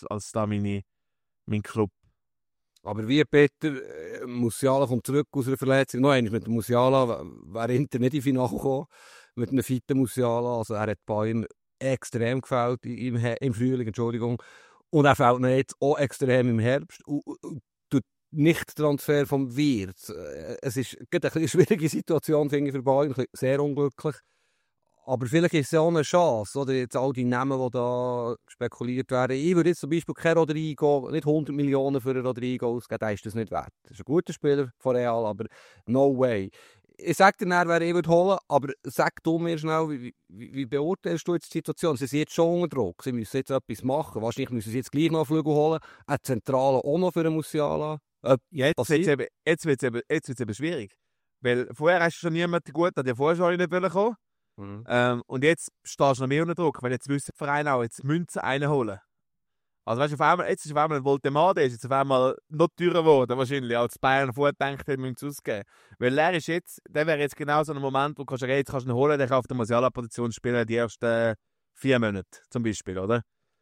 [SPEAKER 2] mein Club.
[SPEAKER 3] Aber wie Peter, Musiala kommt zurück aus einer Verletzung. Noch einmal mit dem Musiala wäre Inter nicht in Finale gekommen, mit einem fitten Musiala. Also er hat bei ihm extrem gefällt im Frühling, Entschuldigung. Und er fällt mir jetzt auch extrem im Herbst. Nicht-Transfer vom Wirtz. Es ist eine schwierige Situation, finde ich, für Bayern, sehr unglücklich. Aber vielleicht ist es ja auch eine Chance, oder jetzt all die Namen, die da spekuliert werden. Ich würde jetzt zum Beispiel kein Rodrigo, nicht 100 Millionen für einen Rodrigo ausgeben, der ist das nicht wert. Das ist ein guter Spieler von Real, aber no way. Ich sage dir nachher, wer ich würde holen, aber sag du mir schnell, wie beurteilst du jetzt die Situation? Sie sind jetzt schon unter Druck, sie müssen jetzt etwas machen. Wahrscheinlich müssen sie jetzt gleich noch einen Flügel holen, einen Zentralen auch noch für einen Musiala.
[SPEAKER 2] Jetzt wird es eben schwierig. Weil vorher hast du schon niemanden gut, hat ja vorher schon nicht kommen. Und jetzt stehst du noch mehr unter Druck, weil jetzt müssen die Vereine auch jetzt Münzen holen. Also weißt du, jetzt ist auf einmal ein Voltemade, ist jetzt auf einmal noch teurer geworden, wahrscheinlich, als Bayern vorgedacht hat, müssen sie ausgeben. Weil er ist jetzt, der wäre jetzt genau so ein Moment, wo du jetzt kannst ihn holen, der kann auf der Musiala-Position spielen, die ersten 4 Monate zum Beispiel, oder?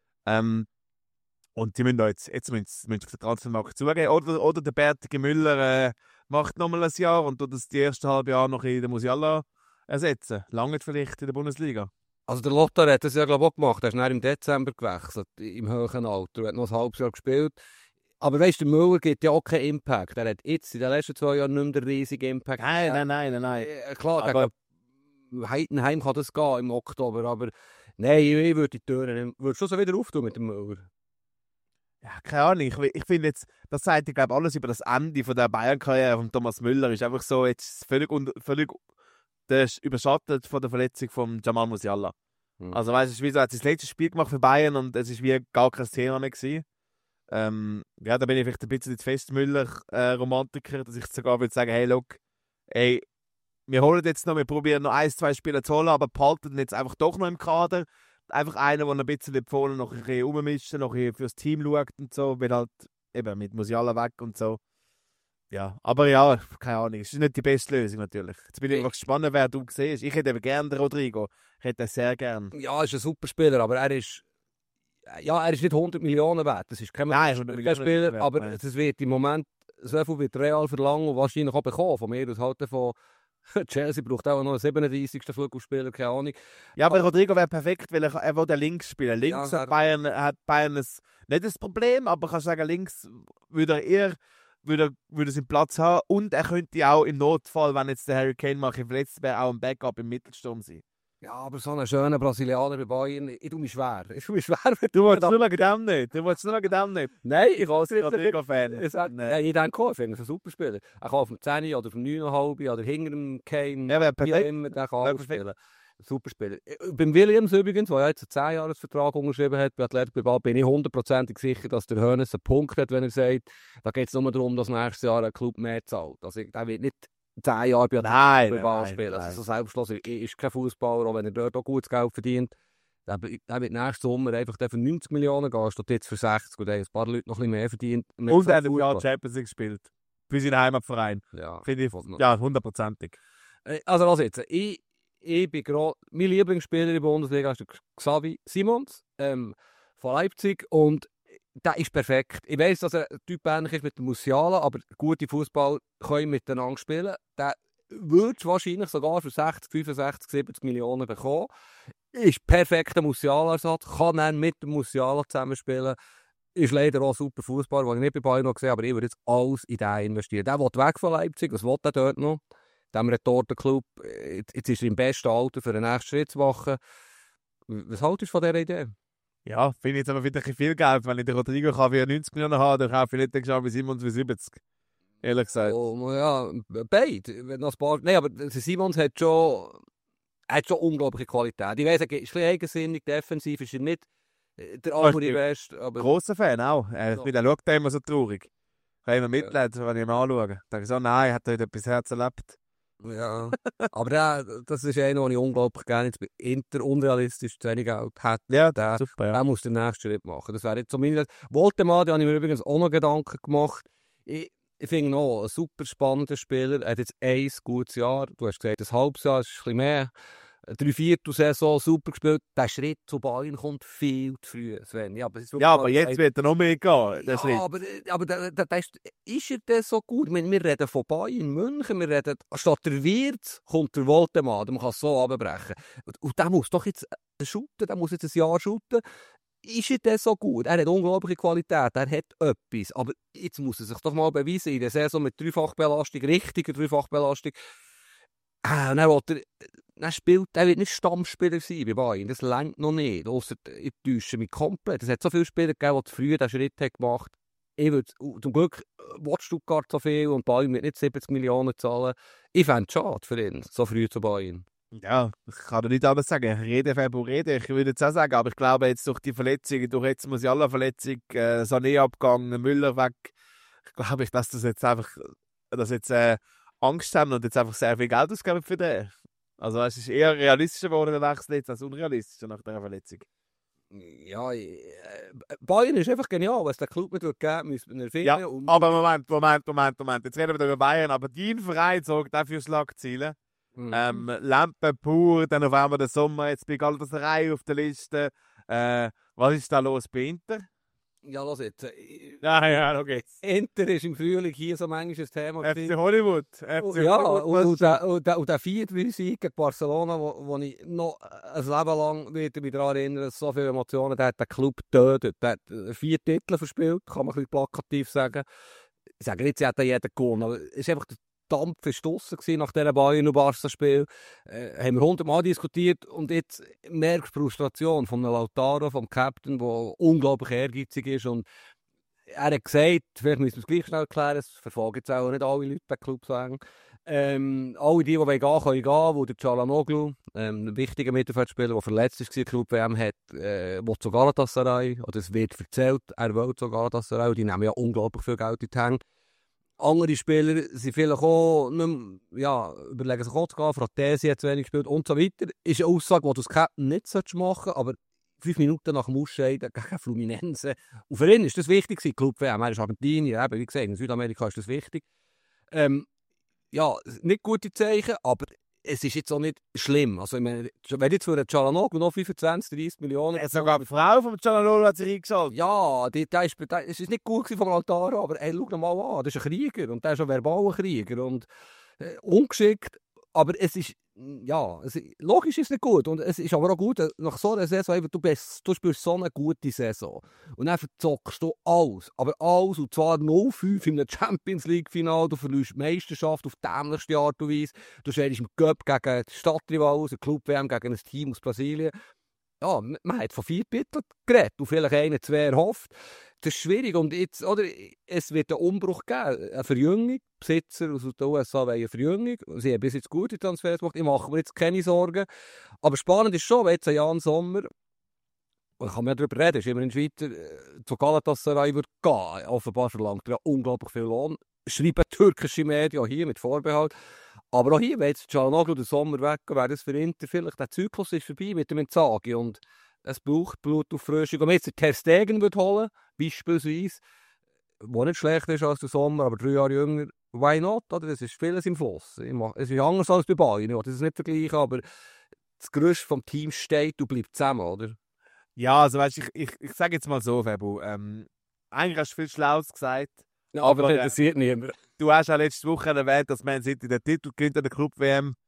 [SPEAKER 2] Und die müssen da jetzt müssen auf den Transfermarkt zugehen. Oder der Bärtige Müller macht nochmal ein Jahr und tut das die erste halbe Jahr noch in der Musiala ersetzen. Lange vielleicht in der Bundesliga.
[SPEAKER 3] Also der Lothar hat das ja glaube ich auch gemacht. Er ist dann im Dezember gewechselt, im hohen Alter. Er hat noch ein halbes Jahr gespielt. Aber weißt du, der Müller gibt ja auch keinen Impact. Er hat jetzt in den letzten 2 Jahren nicht mehr den riesigen Impact.
[SPEAKER 2] Nein.
[SPEAKER 3] Klar, aber Heidenheim kann das gehen im Oktober, aber nein, ich würde die Türen nicht. Würdest du so wieder auftun mit dem Müller?
[SPEAKER 2] Ja, keine Ahnung. Ich finde jetzt, das sagt, ich glaube, alles über das Ende von der Bayern-Karriere von Thomas Müller ist einfach so jetzt völlig der ist überschattet von der Verletzung von Jamal Musiala. Also weißt du, wieso hat er das letzte Spiel gemacht für Bayern und es ist wie gar kein Thema mehr gewesen. Ja, da bin ich vielleicht ein bisschen zu fest Müller-Romantiker, dass ich sogar würde sagen, hey, look, wir holen jetzt noch, wir probieren noch 1-2 Spiele zu holen, aber behalten ihn jetzt einfach doch noch im Kader. Einfach einer, der ein bisschen vorne noch ein bisschen rummischt, noch ein bisschen fürs Team schaut und so, weil halt eben mit Musiala weg und so. Ja, aber ja, keine Ahnung, es ist nicht die beste Lösung natürlich. Jetzt bin ich einfach gespannt, wer du siehst. Ich hätte eben gerne den Rodrigo. Ich hätte ihn sehr gerne.
[SPEAKER 3] Ja, er ist ein super Spieler, aber er ist nicht 100 Millionen wert. Das ist kein Spieler, wert, aber es wird im Moment so viel wird Real verlangen und wahrscheinlich auch bekommen. Von mir aus halt von Chelsea braucht auch noch einen 37. Flügelspieler, keine Ahnung.
[SPEAKER 2] Ja, aber Rodrigo wäre perfekt, weil er will links spielen. Links ja, hat Bayern nicht das Problem, aber kannst sagen, links würde seinen Platz haben und er könnte auch im Notfall, wenn jetzt der Harry Kane mal verletzt wäre, auch ein Backup im Mittelsturm sein.
[SPEAKER 3] Ja, aber so einen schönen Brasilianer bei Bayern, ich tue mich schwer.
[SPEAKER 2] Du willst nur wegen dem nicht.
[SPEAKER 3] Nein, ich kann es nicht.
[SPEAKER 2] Rodrigo-Fan.
[SPEAKER 3] Ich denke auch, ich finde es ein super Spieler. Er kann auf dem 10 oder auf dem 9,5 oder hinter dem Kane.
[SPEAKER 2] Ja, perfekt.
[SPEAKER 3] Der kann alles spielen. Super Spieler. Beim Williams übrigens, der ja jetzt einen 10-Jahres-Vertrag unterschrieben hat bei Athletic Bilbao, bin ich 100% sicher, dass der Hoeneß einen Punkt hat, wenn er sagt, da geht es nur darum, dass nächstes Jahr ein Club mehr zahlt. Also, der wird nicht 10 Jahre bei Athletic Bilbao spielen. Also, so selbstlos ist kein Fußballer, auch wenn er dort auch gutes Geld verdient. Der wird nächsten Sommer einfach für 90 Millionen gehen, statt jetzt für 60. Und ein paar Leute noch ein bisschen mehr verdient.
[SPEAKER 2] Und er hat im Jahr Champions League gespielt. Für seinen Heimatverein.
[SPEAKER 3] Ja,
[SPEAKER 2] finde ich. Ja, 100%.
[SPEAKER 3] Also, was jetzt? Ich bin gerade, mein Lieblingsspieler in der Bundesliga ist der Xavi Simons von Leipzig und der ist perfekt. Ich weiss, dass er typähnlich ist mit dem Musiala, aber gute Fußball können miteinander spielen. Der würde wahrscheinlich sogar für 60, 65, 70 Millionen bekommen. ist perfekter Musiala-Ersatz, kann er mit dem Musiala zusammenspielen. Ist leider auch super Fußball, den ich nicht bei Bayern noch gesehen habe, aber ich würde jetzt alles in den investieren. Der will weg von Leipzig, was will er dort noch? Dem Retortenclub, jetzt ist er im besten Alter für den nächsten Schritt zu machen. Was haltest du von dieser Idee?
[SPEAKER 2] Ja, finde ich jetzt aber wieder ein bisschen viel Geld. Wenn ich den Rodrigo für 90 Millionen habe, dann kaufe ich nicht den Xavi Simons für 70. Ehrlich gesagt.
[SPEAKER 3] Oh, ja, beide. Wenn noch ein paar... Nein, aber Simons hat schon unglaubliche Qualität. Ich weiss, er ist ein bisschen eigensinnig, defensiv ist er nicht der allerbeste. Aber...
[SPEAKER 2] Grosser Fan auch. Er schaut immer so traurig. Ich kann immer Mitleid, wenn ich ihn anschaue. Ich denke so, nein, er hat heute etwas Herz erlebt.
[SPEAKER 3] Ja, aber das ist einer, den ich unglaublich gerne jetzt bei Inter unrealistisch zu wenig Geld hat.
[SPEAKER 2] Ja,
[SPEAKER 3] super. Er muss den nächsten Schritt machen. Das wäre jetzt zumindest... Woltemade habe ich mir übrigens auch noch Gedanken gemacht. Ich finde noch ein super spannender Spieler. Er hat jetzt ein gutes Jahr. Du hast gesagt, ein halbes Jahr ist ein bisschen mehr. 3/4 Saison super gespielt. Der Schritt zu Bayern kommt viel zu früh, Sven. Ja,
[SPEAKER 2] aber jetzt wird er noch mehr gehen.
[SPEAKER 3] Ja, aber ist er denn so gut? Wir reden von Bayern München. Wir reden, statt der Wirtz kommt der Woltemade. Man kann es so abbrechen. Und der muss doch jetzt shooten. Der muss jetzt ein Jahr shooten. Ist er denn so gut? Er hat unglaubliche Qualität. Er hat etwas. Aber jetzt muss er sich doch mal beweisen. In der Saison mit Dreifachbelastung, richtiger Dreifachbelastung. Und dann spielt, er wird nicht Stammspieler sein bei Bayern. Das reicht noch nicht. Ausser, ich täusche mich komplett. Es hat so viele Spieler gegeben, die früher diesen Schritt gemacht haben. Zum Glück will Stuttgart so viel und Bayern wird nicht 70 Millionen zahlen. Ich fände es schade für ihn, so früh zu Bayern.
[SPEAKER 2] Ja, ich kann dir nicht alles sagen. Rede, ich würde jetzt auch sagen, aber ich glaube jetzt durch die Verletzungen, durch jetzt Musiala-Verletzung, Sané-Abgang, Müller weg, ich glaube, dass das jetzt einfach, Angst haben und jetzt einfach sehr viel Geld ausgeben für den. Also es ist eher realistischer geworden, der Wechsel jetzt, als unrealistischer nach dieser Verletzung.
[SPEAKER 3] Ja, Bayern ist einfach genial, was der Club nicht geben müsste man erfinden.
[SPEAKER 2] Ja, aber Moment. Jetzt reden wir über Bayern, aber dein Verein sorgt auch für Schlagzeilen. Lampen pur, dann auf einmal der Sommer, jetzt bin Galatasaray auf der Liste. Was ist da los bei Inter?
[SPEAKER 3] Ja, los jetzt.
[SPEAKER 2] Ja, okay.
[SPEAKER 3] Inter ist im Frühling hier so manchmal ein Thema.
[SPEAKER 2] FC Hollywood.
[SPEAKER 3] Und der 4-3-Sieg gegen Barcelona, wo ich noch ein Leben lang mich daran erinnere, so viele Emotionen, der hat den Club getötet. Der hat 4 Titel verspielt, kann man ein bisschen plakativ sagen. Ich sage nicht, sie hat jeder gewonnen, aber es ist einfach der Dampf verstossen nach diesem Bayern- und Barca-Spiel. Haben wir 100-mal diskutiert und jetzt merkst du die Frustration von einem Lautaro, vom Captain, der unglaublich ehrgeizig ist. Und er hat gesagt, vielleicht müssen wir es gleich schnell erklären, es verfolgen jetzt auch nicht alle Leute den Club sagen. Alle die gehen können gehen, wo der Çalhanoğlu, ein wichtiger Mittelfeldspieler, der verletzt ist, Club WM hat, will zu Galatasaray, oder es wird erzählt, er will zu Galatasaray, und die nehmen ja unglaublich viel Geld in die Hände. Andere Spieler sind vielleicht auch nicht mehr, überlegen sich auch zu gehen, Fratesi hat zu wenig gespielt und so weiter. Ist eine Aussage, die du als Captain nicht machen solltest, aber 5 Minuten nach dem Ausscheiden gegen Fluminense. Und für ihn ist das wichtig, Club WM. Er ist Argentinier, eben, wie gesagt, in Südamerika ist das wichtig. Nicht gute Zeichen, aber es ist jetzt auch nicht schlimm. Also, ich meine, wenn jetzt für den Çalhanoğlu noch 25, 30 Millionen...
[SPEAKER 2] Sogar die Frau vom Çalhanoğlu hat sich eingeschaltet.
[SPEAKER 3] Ja, es ist nicht gut vom Altaro, aber schau ihn mal an, das ist ein Krieger und der ist ein verbaler Krieger und ungeschickt, aber es ist, logisch ist es nicht gut und es ist aber auch gut, nach so einer Saison, du spielst so eine gute Saison und dann verzockst du alles, aber alles, und zwar 0-5 in einem Champions-League-Final, du verlierst die Meisterschaft auf dämlichste Art und Weise, du scheidest im Cup gegen die Stadtrivalen, ein Club-WM gegen ein Team aus Brasilien. Ja, man hat von 4 Titeln geredet und vielleicht 1, 2 erhofft. Das ist schwierig und jetzt, oder, es wird einen Umbruch geben, eine Verjüngung. Besitzer aus den USA wollen eine Verjüngung. Sie haben bis jetzt gute Transfers gemacht, ich mache mir jetzt keine Sorgen. Aber spannend ist schon, wenn jetzt Jan Sommer, man kann ja darüber reden, ist immer ein Schweizer, zu Galatasaray wird gehen. Offenbar verlangt er unglaublich viel Lohn. Schreiben türkische Medien hier mit Vorbehalt. Aber auch hier, wenn jetzt Çalhanoğlu den Sommer weggeht, wäre das für Inter vielleicht, der Zyklus ist vorbei mit dem Inzaghi und es braucht Blutauffrischung. Und wenn jetzt der Ter Stegen holen, beispielsweise, der nicht schlechter ist als der Sommer, aber 3 Jahre jünger, why not? Oder? Das ist vieles im Fluss. Es ist anders als bei Bayern, ich will das nicht vergleichen, aber das Gerüst vom Team steht und bleibt zusammen, oder?
[SPEAKER 2] Ja, also weißt, ich sage jetzt mal so, Febo, eigentlich hast du viel Schlaues gesagt.
[SPEAKER 3] Ja, aber das interessiert niemand.
[SPEAKER 2] Du hast auch letzte Woche erwähnt, dass Man City den Titel gewinnt an der Club-WM.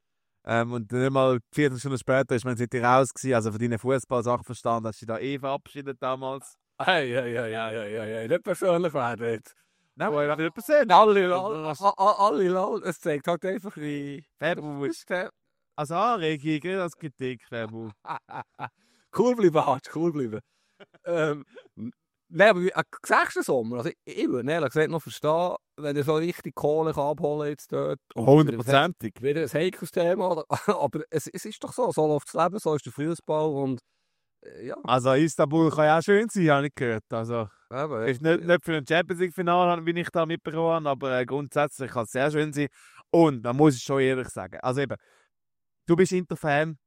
[SPEAKER 2] Und nicht mal 4 Stunden später ist man jetzt raus gewesen. Also von deinen Fußball-Sachverstand hast du dich da verabschiedet damals.
[SPEAKER 3] Hey, nicht persönlich werden jetzt.
[SPEAKER 2] Nein, aber nicht persönlich.
[SPEAKER 3] Alle, es zeigt halt einfach, wie...
[SPEAKER 2] Fäbu ist als Anregung, nicht als Kritik, Fäbu.
[SPEAKER 3] Cool bleiben, Hatsch, cool bleiben. Nein, aber sagst du Sommer? Also ich würde ehrlich gesagt noch verstehen, wenn er so richtig Kohle abholen jetzt dort.
[SPEAKER 2] 100%ig.
[SPEAKER 3] Wieder ein heikles Thema, aber es ist doch so läuft das Leben, so ist der Fußball und ja.
[SPEAKER 2] Also Istanbul kann ja auch schön sein, habe ich gehört. Also
[SPEAKER 3] Eben,
[SPEAKER 2] ist nicht für ein Champions League-Finale, wie ich da mitbekommen habe, aber grundsätzlich kann es sehr schön sein. Und man muss es schon ehrlich sagen. Also eben, du bist Inter-Fan,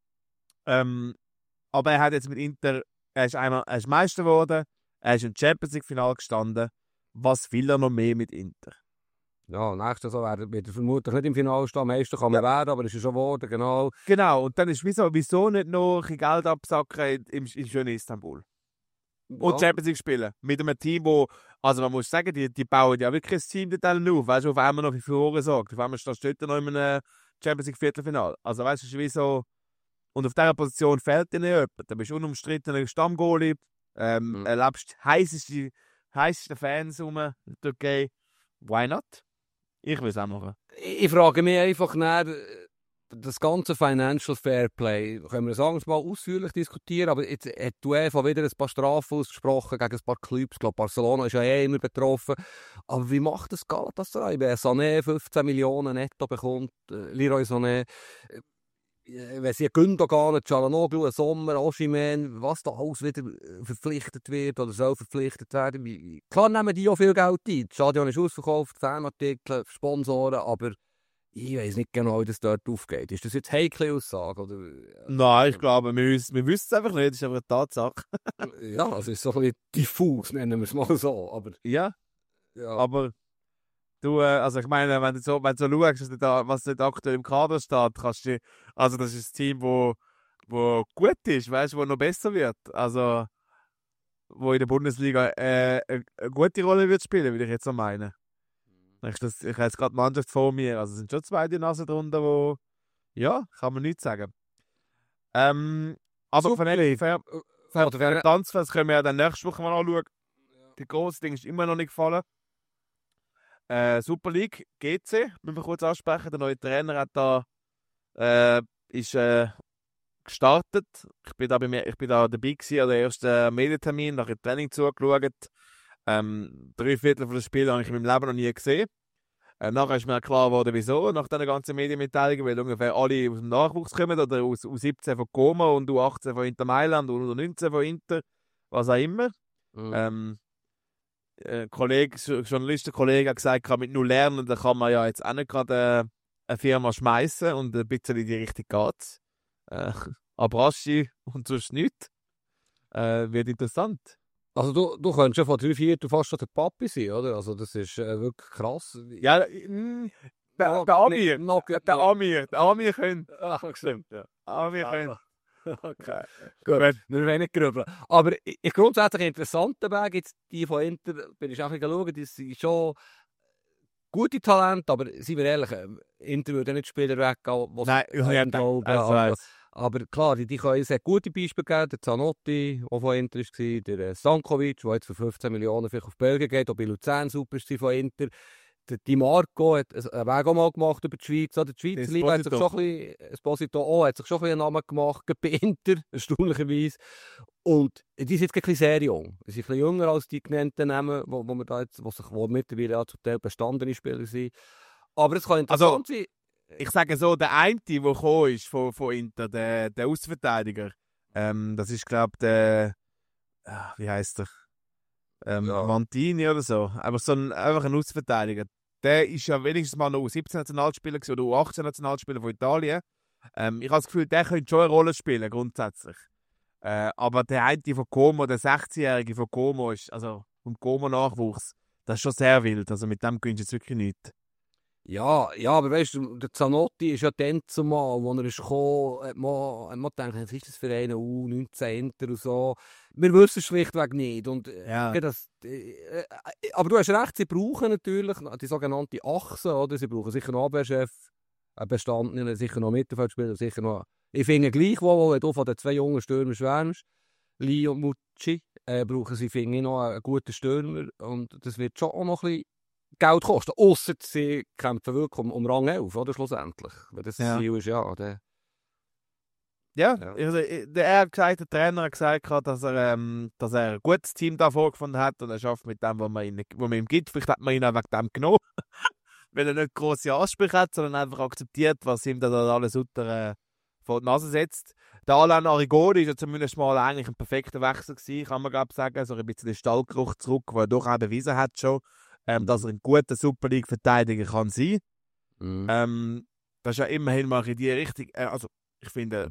[SPEAKER 2] aber er hat jetzt mit Inter, er ist Meister geworden, er ist im Champions League-Finale gestanden. Was will er noch mehr mit Inter?
[SPEAKER 3] Ja, nächstes Jahr wird er vermutlich nicht im Finale stehen. Am meisten kann man werden, aber es ist ja schon geworden, genau.
[SPEAKER 2] Genau, und dann ist wieso nicht noch ein bisschen Geld absacken im schönen Istanbul? Und Champions League spielen. Mit einem Team, wo, also man muss sagen, die bauen ja wirklich ein Team dort auf. Weißt du, auf einmal noch für Furore sorgt. Auf einmal stehst du dort noch in einem Champions League Viertelfinale. Also weißt du, wieso. Und auf dieser Position fehlt dir nicht jemand. Du bist unumstrittener Stammgoalie. Erlebst heißeste Fans in der Türkei. Why not? Ich will es auch machen.
[SPEAKER 3] Ich frage mich einfach nach, das ganze Financial Fairplay, können wir sagen, mal ausführlich diskutieren, aber jetzt hat die UEFA wieder ein paar Strafen ausgesprochen gegen ein paar Clubs. Ich glaube, Barcelona ist ja immer betroffen. Aber wie macht das Galatasaray? Wenn Sané 15 Millionen netto bekommt, Leroy Sané, wenn sie Gündogan, Çalhanoğlu, Sommer, Osimhen, was da alles wieder verpflichtet wird oder soll verpflichtet werden. Klar nehmen die auch viel Geld ein. Das Stadion ist ausverkauft, Fanartikel, Sponsoren, aber ich weiß nicht genau, wie das dort aufgeht. Ist das jetzt eine heikle Aussage? Oder?
[SPEAKER 2] Nein, ich glaube, wir wissen es einfach nicht. Das ist aber eine Tatsache.
[SPEAKER 3] Ja, es ist so ein bisschen diffus, nennen wir es mal so. Aber,
[SPEAKER 2] ja,
[SPEAKER 3] ja.
[SPEAKER 2] Aber du, also ich meine, wenn du so schaust, was dort aktuell im Kader steht, kannst du, also das ist ein Team, wo gut ist, weißt du, wo noch besser wird. Also, wo in der Bundesliga eine gute Rolle wird spielen, würde ich jetzt so meinen. Ich habe jetzt gerade die Mannschaft vor mir, also es sind schon 2 Nasen drunter, wo, ja, kann man nichts sagen. Aber von den Transfers können wir ja dann nächste Woche mal anschauen. Die grosse Ding ist immer noch nicht gefallen. Super League, GC, müssen wir kurz ansprechen. Der neue Trainer hat ist gestartet. Ich bin da dabei gewesen, an der ersten Medientermin, nach dem Training zugeschaut. 3/4 des Spiels habe ich in meinem Leben noch nie gesehen. Nachher ist mir klar geworden, wieso, nach diesen ganzen Medienmitteilungen, weil ungefähr alle aus dem Nachwuchs kommen, oder aus U17 von Como und U18 von Inter Mailand und U19 von Inter, was auch immer. Journalistenkollege hat gesagt, mit nur lernen, da kann man ja jetzt auch nicht gerade eine Firma schmeißen und ein bisschen in die Richtung geht's. Abraschi und sonst nichts. Wird interessant.
[SPEAKER 3] Also du könntest ja von 3/4 fast schon der Papi sein, oder? Also das ist wirklich krass.
[SPEAKER 2] Ja, der Amir könnte.
[SPEAKER 3] Ach, stimmt, ja.
[SPEAKER 2] Amir könnte.
[SPEAKER 3] Okay. Gut, wir wollen nicht grübeln. Aber ich grundsätzlich interessanten Weg, jetzt die von Inter, bin ich auch ein bisschen schauen, die sind schon gute Talente, aber seien wir ehrlich, Inter würde nicht Spieler weggehen, was aber klar, die können sehr gute Beispiele geben, der Zanotti, der von Inter war, der Stankovic, der jetzt für 15 Millionen vielleicht auf Belgien geht, auch bei Luzern super ist von Inter. Der Di Marco hat einen Weg auch mal gemacht über die Schweiz. Die Schweizer Liga hat sich schon ein bisschen, Esposito hat sich schon einen Namen gemacht, bei Inter, erstaunlicherweise. Und die sind jetzt ein bisschen sehr jung. Sie sind ein bisschen jünger als die genannten Namen, wo mittlerweile auch zum Teil bestandene Spieler sind. Aber es kann interessant sein.
[SPEAKER 2] Ich sage so, der eine, der gekommen ist von Inter, der Außenverteidiger, das ist, glaube ich, der, wie heisst er? Mantini oder so. Aber einfach ein Außenverteidiger. Der ist ja wenigstens mal noch U17-Nationalspieler oder U18-Nationalspieler von Italien. Ich habe das Gefühl, der könnte schon eine Rolle spielen, grundsätzlich. Aber der eine von Como, der 16-Jährige von Como, ist, also vom Como-Nachwuchs, das ist schon sehr wild. Also mit dem gewinnst du jetzt wirklich nichts.
[SPEAKER 3] Ja, aber weißt du, der Zanotti ist ja dann zumal, als er ist gekommen, hat man gedacht, was ist das für eine U19 Inter und so. Wir wissen es schlichtweg nicht. Und, aber du hast recht, sie brauchen natürlich die sogenannte Achse, oder? Sie brauchen sicher einen Abwehrchef, ein Bestandteil, sicher noch Mittelfeldspieler, sicher noch... Ich finde gleichwohl, wenn du von den 2 jungen Stürmern schwärmst, Lee und Mucci, brauchen sie, finde ich, noch einen guten Stürmer. Und das wird schon auch noch ein bisschen Geld kosten. Ausser sie kämpfen wirklich um Rang 11, oder, schlussendlich. Wenn das Ziel ist, ja.
[SPEAKER 2] Ja, also, der Trainer hat gesagt, dass er ein gutes Team da vorgefunden hat und er schafft mit dem, was man ihm gibt. Vielleicht hat man ihn auch wegen dem genommen, weil er nicht grosse Ansprüche hat, sondern einfach akzeptiert, was ihm da alles unter vor die Nase setzt. Der Alain Arrigoni ist ja zumindest mal eigentlich ein perfekter Wechsel gewesen, kann man glaube sagen, so ein bisschen den Stallgeruch zurück, den er doch auch bewiesen hat schon, dass er ein guter Super League-Verteidiger kann sein. Das ist ja immerhin mal in die Richtung, also ich finde,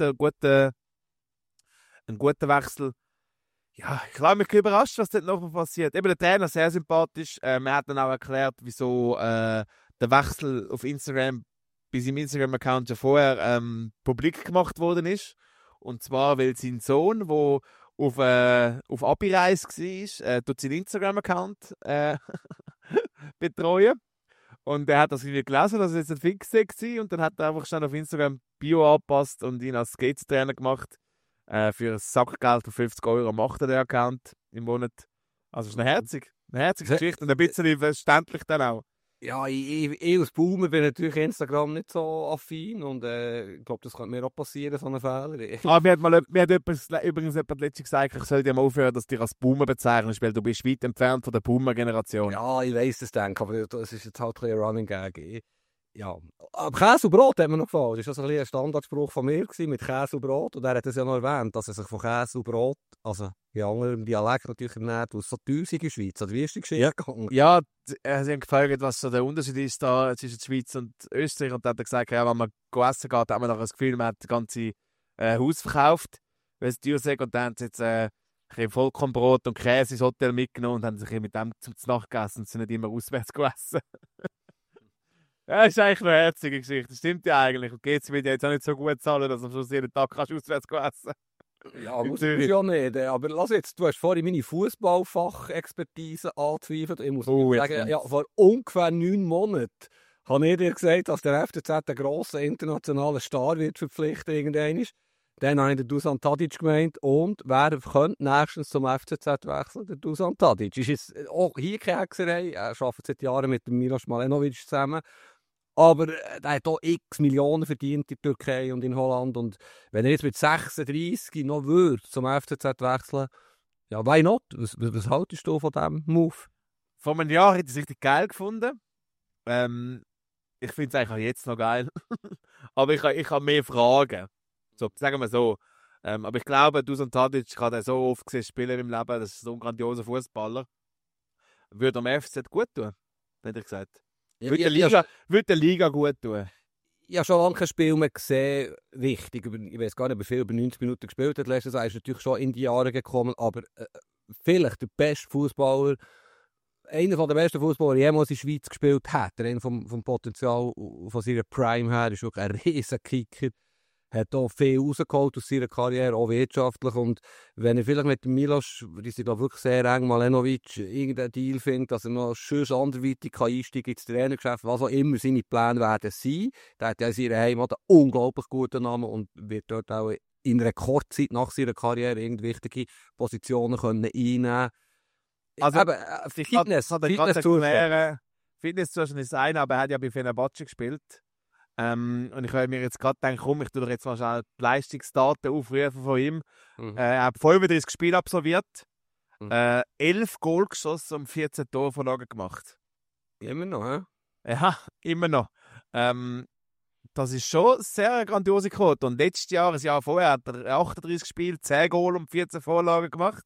[SPEAKER 2] ein guter Wechsel. Ja, ich glaube, mich überrascht, was dort noch passiert. Eben der Trainer sehr sympathisch. Er hat dann auch erklärt, wieso der Wechsel auf Instagram bei seinem Instagram-Account ja vorher publik gemacht worden ist. Und zwar, weil sein Sohn, der auf Abi-Reise war, tut seinen Instagram-Account betreuen. Und er hat das irgendwie gelesen, dass es jetzt ein Fix war. Und dann hat er einfach schon auf Instagram Bio angepasst und ihn als Skates-Trainer gemacht. Für ein Sackgeld von 50 € macht er den Account im Monat. Also es ist eine herzige Geschichte und ein bisschen verständlich dann auch.
[SPEAKER 3] Ja, ich als Boomer bin natürlich Instagram nicht so affin und ich glaube, das könnte mir auch passieren, so ein Fehler.
[SPEAKER 2] Mir hat übrigens jemand letztens gesagt, ich soll dir mal aufhören, dass du dich als Boomer bezeichnest, weil du bist weit entfernt von der Boomer-Generation.
[SPEAKER 3] Ja, ich weiss das, denke, aber das ist jetzt halt ein Running Gag. Ja, aber Käse und Brot hat mir noch gefallen. Das war so ein Standardspruch von mir mit Käse und Brot. Und er hat es ja noch erwähnt, dass er sich von Käse und Brot, also in anderem Dialekt natürlich ernährt, was so teuer ist in der Schweiz. Oder wie ist die Geschichte gegangen?
[SPEAKER 2] Ja, sie haben gefragt, was so der Unterschied ist da zwischen der Schweiz und Österreich. Und dann hat er gesagt, ja, wenn man essen geht, hat man noch das Gefühl, man hat das ganze Haus verkauft, weil es teuer ist. Und dann haben sie jetzt ein Vollkornbrot und Käse ins Hotel mitgenommen und haben sich mit dem zum Nacht gegessen und sind nicht immer auswärts gegessen. Ja, das ist eigentlich eine herzige Geschichte. Das stimmt ja eigentlich. Und GC wird ja jetzt auch nicht so gut zahlen, dass du am Schluss jeden Tag auswärts essen.
[SPEAKER 3] Ja, muss ich ja nicht. Aber lass jetzt, du hast vorhin meine Fußballfachexpertise angezweifelt. Ich muss sagen, ja, vor ungefähr 9 Monaten habe ich dir gesagt, dass der FCZ einen grossen internationalen Star wird verpflichten irgendwann. Dann habe ich den Dusan Tadic gemeint. Und wer könnte nächstens zum FCZ wechseln? Der Dusan Tadic. Ist jetzt auch hier keine Hexerei. Er arbeitet seit Jahren mit dem Milos Malenovic zusammen. Aber er hat auch x Millionen verdient in der Türkei und in Holland. Und wenn er jetzt mit 36 noch würde zum FCZ wechseln, ja, why not? Was haltest du von diesem Move?
[SPEAKER 2] Vor einem Jahr hätte ich es richtig geil gefunden. Ich finde es eigentlich auch jetzt noch geil. Aber ich habe mehr Fragen. So, sagen wir so. Aber ich glaube, Dusan Tadic kann er so oft gesehen spielen im Leben. Das ist so ein grandioser Fußballer. Würde am FCZ gut tun, hätte ich gesagt. Würde der Liga gut tun.
[SPEAKER 3] Ich habe schon lange kein Spiel mehr gesehen, richtig. Ich weiß gar nicht, ob er viel über 90 Minuten gespielt hat. Letztes Jahr ist natürlich schon in die Jahre gekommen, aber vielleicht der beste Fußballer, einer der besten Fußballer, der jemals in der Schweiz gespielt hat. Einer vom Potenzial von seiner Prime her ist wirklich ein riesen Kicker. Hat auch viel rausgeholt aus seiner Karriere, auch wirtschaftlich. Und wenn er vielleicht mit dem Milos, die sind wirklich sehr eng, Malenovic, irgendeinen Deal findet, dass er noch schön anderweitig einsteigen ins Trainergeschäft, was auch immer seine Pläne werden sein. Der hat ja in seiner Heimat einen unglaublich guten Namen und wird dort auch in Rekordzeit nach seiner Karriere irgendwie wichtige Positionen können einnehmen.
[SPEAKER 2] Also,
[SPEAKER 3] Fitness
[SPEAKER 2] Fitness zwischen ist ein, aber er hat ja bei Fenerbahce gespielt. Und ich habe mir jetzt gerade gedacht, komm, ich tue doch jetzt mal schnell die Leistungsdaten aufrufen von ihm. Er hat 35 Spiele absolviert, 11 Goal geschossen und 14 Torvorlagen gemacht.
[SPEAKER 3] Immer noch, hä?
[SPEAKER 2] Ja, immer noch. Das ist schon eine sehr grandiose Quote. Und letztes Jahr, ein Jahr vorher, hat er 38 Spiele, 10 Goal und 14 Vorlagen gemacht.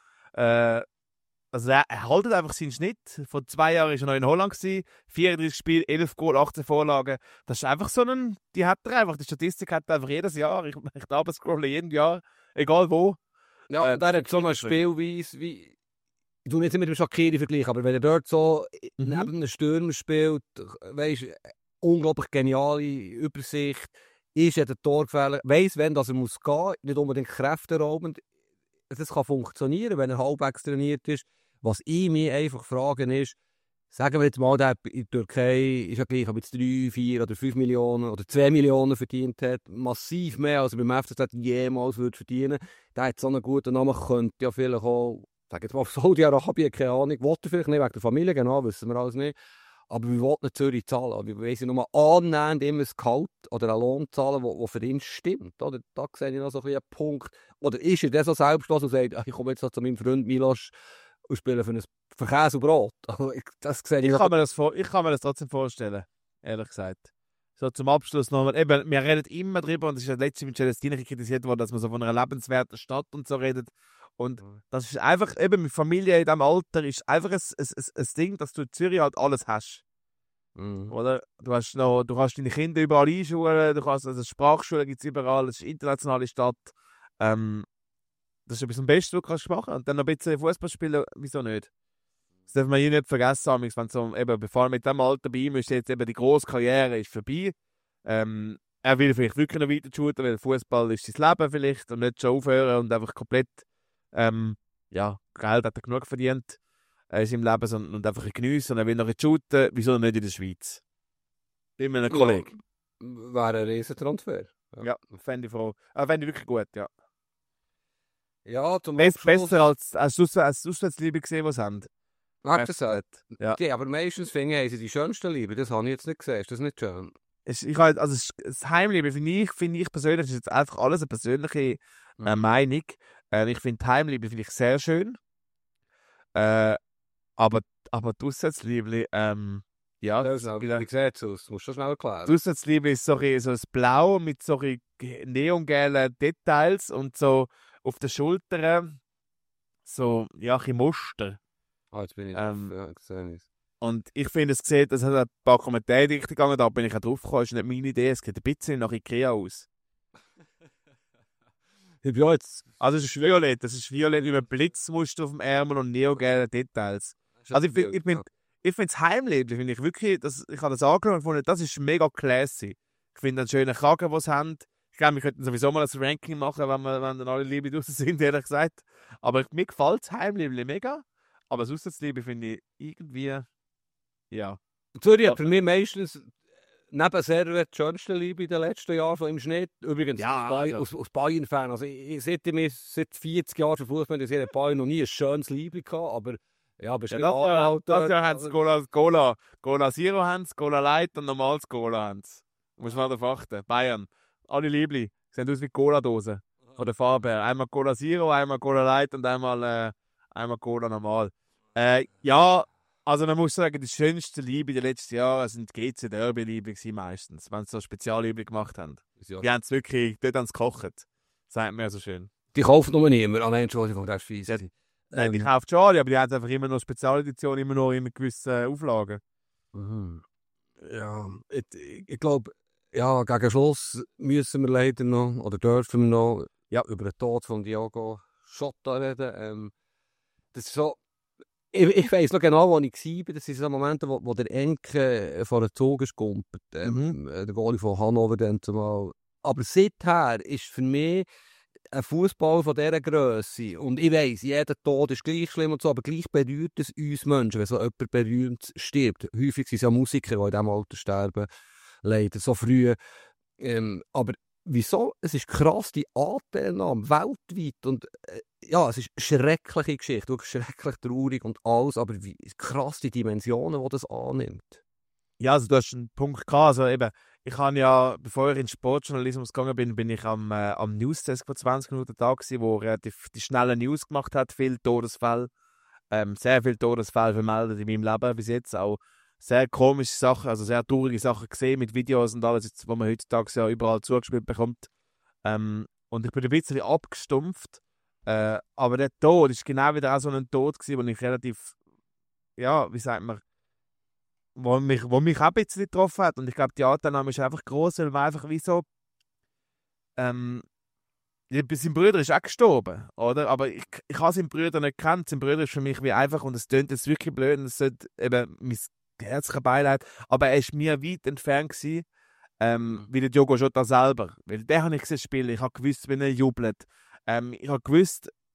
[SPEAKER 2] Also er haltet einfach seinen Schnitt. Vor 2 Jahren war er noch in Holland gewesen. 34 Spiele, 11 Goal, 18 Vorlagen. Das ist einfach so die hat er einfach. Die Statistik hat er einfach jedes Jahr. Ich scrolle jedes Jahr, egal wo.
[SPEAKER 3] Ja, der hat so eine Spielweise wie... Ich tue nicht mit dem Shaqiri vergleichen, aber wenn er dort so neben einem Stürmer spielt, weisst, unglaublich geniale Übersicht, ist er der Torgefäller, weiss, wenn dass er muss gehen, nicht unbedingt kräfteraubend. Das kann funktionieren, wenn er halbwegs trainiert ist. Was ich mich einfach frage ist, Sagen wir jetzt mal, der in der Türkei ist ja gleich, ob jetzt 3, 4 oder 5 Millionen oder 2 Millionen verdient hat. Massiv mehr, als er beim FCZ jemals würde verdienen. Der hat so einen guten Namen, könnte ja vielleicht auch, sag jetzt mal, auf Saudi-Arabien, keine Ahnung, will er vielleicht nicht, wegen der Familie, genau, wissen wir alles nicht. Aber wir wollten nicht Zürich zahlen. Wir wollen nur annähernd immer ein Gehalt oder einen Lohn zahlen, der für ihn stimmt. Oder? Da sehe ich noch so ein bisschen einen Punkt. Oder ist er der so selbstlos und sagt, ach, ich komme jetzt noch zu meinem Freund Milos und spiele für Käse und Brot? Also, das sehe ich
[SPEAKER 2] Ich kann mir das trotzdem vorstellen, ehrlich gesagt. So zum Abschluss nochmal. Eben, wir reden immer drüber, und es ist ja letztens mit Celestine kritisiert worden, dass man so von einer lebenswerten Stadt und so redet. Und das ist einfach, eben mit Familie in diesem Alter, ist einfach ein Ding, dass du in Zürich halt alles hast. Oder? Du hast deine Kinder überall einschulen, also Sprachschulen gibt es überall, es ist eine internationale Stadt. Das ist etwas am besten, was du kannst machen. Und dann noch ein bisschen Fußball spielen, wieso nicht? Das darf man hier nicht vergessen, wenn so, eben, bevor mit dem Alter bei ihm ist, jetzt eben die grosse Karriere ist vorbei. Er will vielleicht wirklich noch weiter shooten, weil Fußball ist sein Leben vielleicht und nicht schon aufhören und einfach komplett Geld hat er genug verdient in seinem Leben und einfach geniessen und er will noch shooten, wieso nicht in der Schweiz? Bei meinem Kollegen.
[SPEAKER 3] Wäre ein Riesentransfer.
[SPEAKER 2] Ja, fände ich froh. Fände ich wirklich gut, ja.
[SPEAKER 3] Ja, zum
[SPEAKER 2] Besser als Auswärtsliebe gesehen, was sie haben.
[SPEAKER 3] Hat das gesagt?
[SPEAKER 2] Ja.
[SPEAKER 3] Ja, aber meistens finde ich, haben sie die schönste Liebe. Das habe ich jetzt nicht gesehen. Ist das nicht schön?
[SPEAKER 2] Das Heimliebe finde ich persönlich, das ist jetzt einfach alles eine persönliche Meinung. Ich finde die Heimliebe sehr schön. Aber die Auswärtsliebe, ja.
[SPEAKER 3] Wie sieht es aus? Musst du das schnell erklären?
[SPEAKER 2] Die Auswärtsliebe ist so ein Blau mit so neongelben Details und so auf den Schultern so, ja, ein Muster.
[SPEAKER 3] Jetzt bin ich gesehen.
[SPEAKER 2] Und ich finde, es hat ein paar Kommentare gegangen, da bin ich auch drauf gekommen, das ist nicht meine Idee, es sieht ein bisschen nach Ikea aus.
[SPEAKER 3] Ja, jetzt.
[SPEAKER 2] Also es ist violett mit einem Blitzmuster auf dem Ärmel und neongelben Details. Also ich finde das Heimleben, finde ich wirklich, ich habe das angeschaut und gefunden, das ist mega classy. Ich finde einen schönen Kragen, den sie haben. Ich glaube, wir könnten sowieso mal ein Ranking machen, wenn dann alle Liebe draussen sind, ehrlich gesagt. Aber mir gefällt das Heimleben mega. Aber das Auswärtsliebe finde ich irgendwie, ja.
[SPEAKER 3] Zürich hat für mich meistens neben Servet die schönste Liebe in den letzten Jahren von im Schnitt. Übrigens,
[SPEAKER 2] Ja,
[SPEAKER 3] aus Bayern-Fan. Also seit 40 Jahren für Fußball in der Bayern noch nie ein schönes Liebe gehabt, aber ja,
[SPEAKER 2] Das Jahr haben sie Cola Zero haben sie, Cola Light und normales Cola haben sie. Muss man darauf achten. Bayern. Alle Liebli. Sehen aus wie Cola-Dosen. Von der Farbe her. Einmal Cola Zero, einmal Cola Light und einmal Cola normal. Ja, also man muss sagen, die schönste Liebe der letzten Jahre sind GC Derby-Liebe meistens, wenn sie so Spezialliebe gemacht haben.
[SPEAKER 3] Ja.
[SPEAKER 2] Die haben es wirklich, dort haben sie gekocht. Sagt mir so schön.
[SPEAKER 3] Die kauft nur niemand. Entschuldigung, das ist fies.
[SPEAKER 2] Nein, die kauft schon, aber die haben einfach immer noch Spezialeditionen, immer noch in gewissen Auflagen.
[SPEAKER 3] Ja, ich glaube, ja, gegen Schluss müssen wir leider noch, oder dürfen wir noch, über den Tod von Diogo Jota reden. Das ist so, ich weiss noch genau, wo ich war. Das sind so Momente, wo der Enke vor den Zug ist gegumpelt. Der Goalie von Hannover dann zumal. Aber seither ist für mich ein Fußball von dieser Grösse. Und ich weiss, jeder Tod ist gleich schlimm und so, aber gleich berührt es uns Menschen, wenn so jemand berühmt stirbt. Häufig sind es ja Musiker, die in diesem Alter sterben, leider, so früh. Aber wieso? Es ist krass, die Anteilnahme weltweit. Und ja, es ist eine schreckliche Geschichte, wirklich schrecklich traurig und alles, aber wie krass die Dimensionen, die das annimmt.
[SPEAKER 2] Ja, also du hast einen Punkt gehabt. Also eben, ich habe ja, bevor ich in den Sportjournalismus gegangen bin ich am Newsdesk vor 20 Minuten da gewesen, wo er die schnellen News gemacht hat, viele Todesfälle, sehr viele Todesfälle vermeldet in meinem Leben bis jetzt, auch sehr komische Sachen, also sehr traurige Sachen gesehen mit Videos und alles, was man heutzutage ja überall zugespielt bekommt. Und ich bin ein bisschen abgestumpft, aber der Tod ist genau wieder auch so ein Tod gewesen, wo ich relativ, ja, wie sagt man, wo mich auch ein bisschen getroffen hat. Und ich glaube, die Anteilnahme ist einfach gross, weil man einfach wie so sein Bruder ist auch gestorben, oder? Aber ich habe seinen Bruder nicht gekannt. Sein Bruder ist für mich wie einfach, und es klingt jetzt wirklich blöd, und es sollte eben mein herzliches Beileid, aber er war mir weit entfernt gewesen, wie der Diogo Jota selber. Weil den habe ich gesehen spielen, ich habe gewusst, wenn er jubelt. Ich habe gewusst,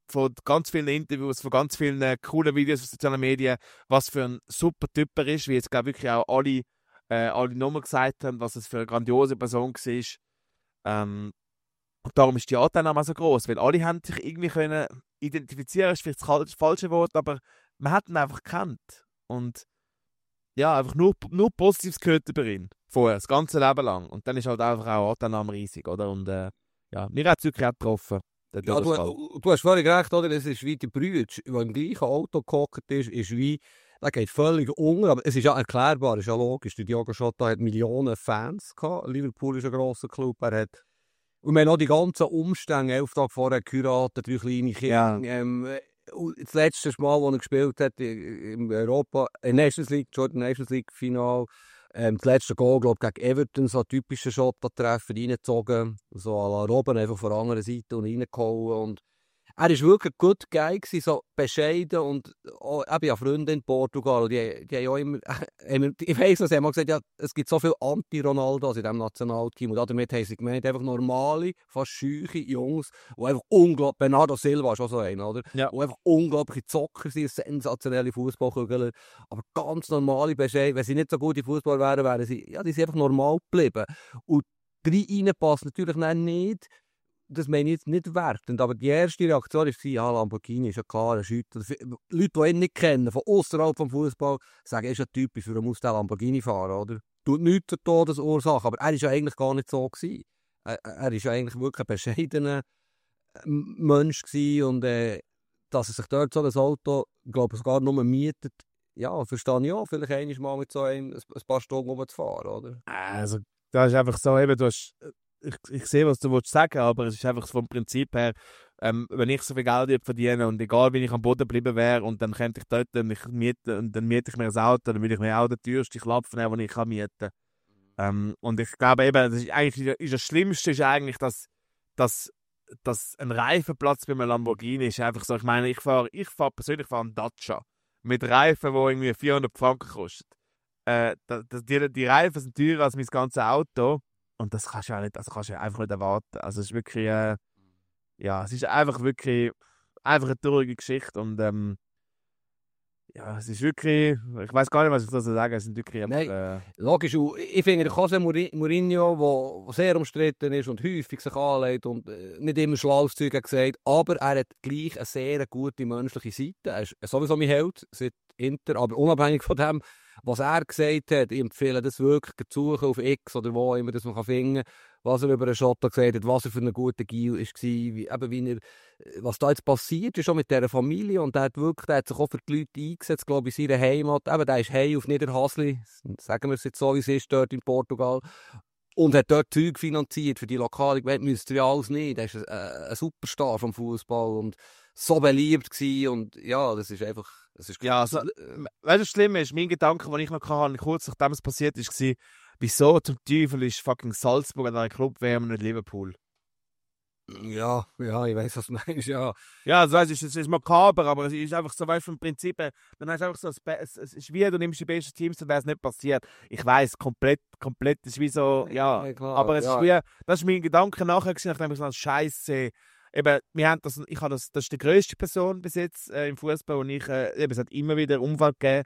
[SPEAKER 2] von ganz vielen Interviews, von ganz vielen coolen Videos auf sozialen Medien, was für ein super Typ er ist, wie jetzt glaube wirklich auch alle nochmal gesagt haben, was es für eine grandiose Person war. Und darum ist die Annahme so groß, weil alle haben sich irgendwie können identifizieren, ist vielleicht das falsche Wort, aber man hat ihn einfach gekannt. Und ja, einfach nur Positives gehört über ihn. Vorher, das ganze Leben lang. Und dann ist halt einfach auch Annahme riesig, oder? Und ja, mir hat es wirklich auch getroffen.
[SPEAKER 3] Ja, du hast völlig recht, oder? Es ist wie die Brüder, der im gleichen Auto gehockt ist wie, der geht völlig unter, aber es ist ja erklärbar, es ist ja logisch. Der Diogo Jota hat Millionen Fans gehabt. Liverpool ist ein grosser Club, und wir haben auch die ganzen Umstände, 11 Tage vorher geheiratet, 3 kleine Kinder.
[SPEAKER 2] Ja.
[SPEAKER 3] Das letzte Mal, als er gespielt hat in Europa, Nations League Final, das letzte Goal, glaube ich, gegen Everton, so ein typischer Jota-Treffer reingezogen, so à la Robben, einfach von der anderen Seite und reingehauen. Und er war wirklich ein good guy, so bescheiden und auch, ich habe ja Freunde in Portugal, die haben auch immer, ich weiss noch, sie haben mal gesagt, ja, es gibt so viele Anti-Ronaldos in diesem Nationalteam und damit haben sie gemeint, einfach normale, fast scheuche Jungs, die einfach unglaublich, Bernardo Silva ist auch so einer, oder?
[SPEAKER 2] Ja.
[SPEAKER 3] Die einfach unglaubliche Zocker sind, sensationelle Fußballkügler, aber ganz normale bescheiden, wenn sie nicht so gute Fußballer wären, wären sie, ja, die sind einfach normal geblieben. Und rein passt natürlich nicht. Das meine ich jetzt nicht wertend, aber die erste Reaktion war, ja, Lamborghini ist ja klar, ein Schütter. Leute, die ihn nicht kennen, von außerhalb vom Fußball, sagen, er ist ja typisch, für einen muss der Lamborghini fahren, oder? Tut nichts zur Todesursache, aber er war ja eigentlich gar nicht so gewesen. Er war ja eigentlich wirklich ein bescheidener Mensch gewesen und dass er sich dort so ein Auto, glaube ich, sogar nur mietet, ja, verstehe ich auch, vielleicht einmal mit so einem ein paar Stunden rumzufahren, oder?
[SPEAKER 2] Also, das ist einfach so, eben, ich sehe, was du sagen willst, aber es ist einfach vom Prinzip her, wenn ich so viel Geld verdiene und egal, wie ich am Boden geblieben wäre und dann könnte ich dort dann miete ich mir ein Auto, dann würde ich mir auch den teuersten Klapf nehmen, den ich mieten kann. Und ich glaube eben, das Schlimmste ist eigentlich, dass ein Reifenplatz bei einem Lamborghini ist einfach so, ich meine, ich fahre persönlich einen Dacia mit Reifen, die irgendwie 400 Franken kosten. Die Reifen sind teurer als mein ganzes Auto. Und das kannst du ja nicht, kannst du einfach nicht erwarten. Also es ist wirklich, ja, es ist einfach wirklich eine traurige Geschichte und ja, es ist wirklich, ich weiß gar nicht, was ich dazu sagen soll. Es sind wirklich
[SPEAKER 3] logisch, ich finde, der José Mourinho, der sehr umstritten ist und häufig sich anlegt und nicht immer schlaues Zeug hat gesagt, aber er hat gleich eine sehr gute menschliche Seite. Er ist sowieso mein Held seit Inter, aber unabhängig von dem, was er gesagt hat, ich empfehle das wirklich zu suchen auf X oder wo immer das man finden kann, was er über den Jota gesagt hat, was er für einen guten Deal war, was da jetzt passiert ist, auch mit dieser Familie. Und der hat sich auch für die Leute eingesetzt, glaube ich, in seiner Heimat. Eben, der ist heim auf Niederhasli, sagen wir es jetzt so, wie es ist, dort in Portugal. Und hat dort Zeug finanziert für die lokale Welt, müsste ja alles nicht. Er ist ein Superstar vom Fußball und so beliebt gewesen. Und ja, das ist einfach...
[SPEAKER 2] Ja, also, weißt du, das Schlimme ist, mein Gedanke, den ich noch hatte, kurz nachdem es passiert ist, war, wieso zum Teufel ist fucking Salzburg an einer Club-WM und nicht Liverpool?
[SPEAKER 3] Ja, ich weiss, was du meinst, ja.
[SPEAKER 2] Ja, also, weißt, es ist makaber, aber es ist einfach so, weißt du, vom Prinzip, dann hast du einfach so, es ist wie, du nimmst die besten Teams, dann wäre es nicht passiert. Ich weiss, komplett, das ist wie so, ja, klar, aber es ist wie, das ist mein Gedanke nachher gewesen, nachdem ich so, Scheiße, eben, das ist die grösste Person bis jetzt im Fußball und es hat immer wieder Unfall gegeben.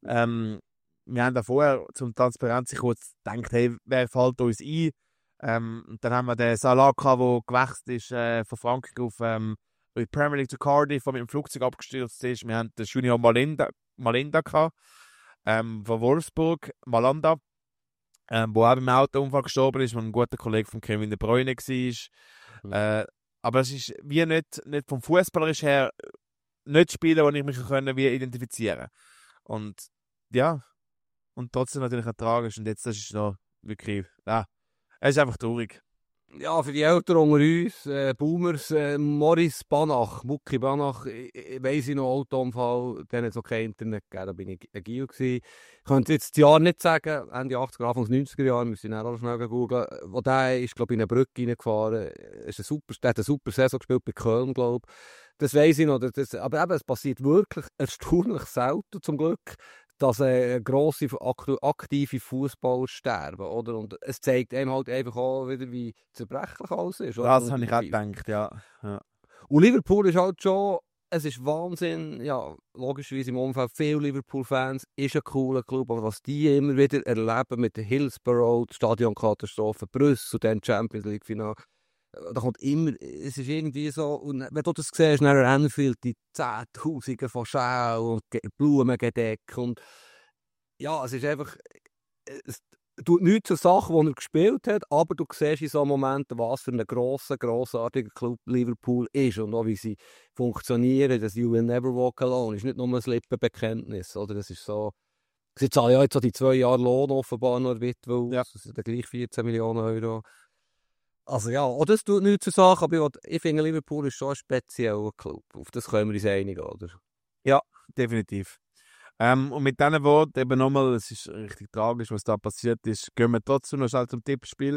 [SPEAKER 2] Wir haben da vorher zum Transparenz kurz gedacht, hey, wer fällt uns ein? Und dann haben wir den Salah gehabt, der gewechselt ist von Frankreich auf die Premier League zu Cardiff, der mit dem Flugzeug abgestürzt ist. Wir haben den Junior Malinda gehabt, von Wolfsburg, Malanda, der auch beim Autounfall gestorben ist, der ein guter Kollege von Kevin De Bruyne war. Aber es ist wie nicht vom Fußballerisch her nicht Spiele, wo ich mich wie identifizieren kann. Und ja, und trotzdem natürlich auch tragisch. Und jetzt das ist noch wirklich, ja, es ist einfach traurig.
[SPEAKER 3] Ja, für die Eltern unter uns, Boomers, Maurice Banach, Mucki Banach, ich weiss noch, Autounfall, dann hat es noch kein Internet gegeben, da bin ich ein Gil gewesen. Ich könnte jetzt das Jahr nicht sagen, Ende 80er, Anfang 90er Jahre, müssen wir auch schnell googeln. Wo der ist, glaube ich, in eine Brücke reingefahren, der hat eine super Saison gespielt bei Köln, glaube ich. Das weiss ich noch, aber eben, es passiert wirklich erstaunlich selten, zum Glück, dass grosse, aktive Fußballer sterben, oder? Und es zeigt einem halt einfach auch wieder, wie zerbrechlich alles ist. Oder?
[SPEAKER 2] Das habe ich auch gedacht, ja.
[SPEAKER 3] Und Liverpool ist halt schon, es ist Wahnsinn, ja, logischerweise im Umfeld viele Liverpool-Fans, ist ein cooler Club, aber was die immer wieder erleben mit der Hillsborough, die Stadionkatastrophe, Brüssel, dann Champions League-Finale, da kommt immer, es ist irgendwie so, und wenn du das siehst, nach Anfield, die Zehntausende von Schau und Blumen gedeckt und ja, es ist einfach, es tut nichts zur Sache, die er gespielt hat, aber du siehst in so Momenten, was für ein grossartiger Club Liverpool ist und auch wie sie funktionieren, das «You will never walk alone» ist nicht nur ein Lippenbekenntnis, oder? Das ist so, sie zahlen ja jetzt so die 2 Jahre Lohn offenbar noch Witwe, das sind dann gleich 14 Millionen Euro. Also ja, auch das tut nichts zur Sache, aber ich finde, Liverpool ist schon ein spezieller Club, auf das können wir uns einigen, oder?
[SPEAKER 2] Ja, definitiv. Und mit diesen Worten eben nochmal, es ist richtig tragisch, was da passiert ist, gehen wir trotzdem noch schnell zum Tippspiel.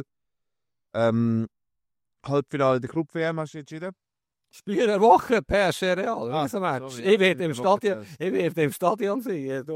[SPEAKER 2] Halbfinale der Club-WM hast du entschieden?
[SPEAKER 3] Spiel der Woche, PSG Real, Match.
[SPEAKER 2] Sorry,
[SPEAKER 3] Ich werde im Stadion sein.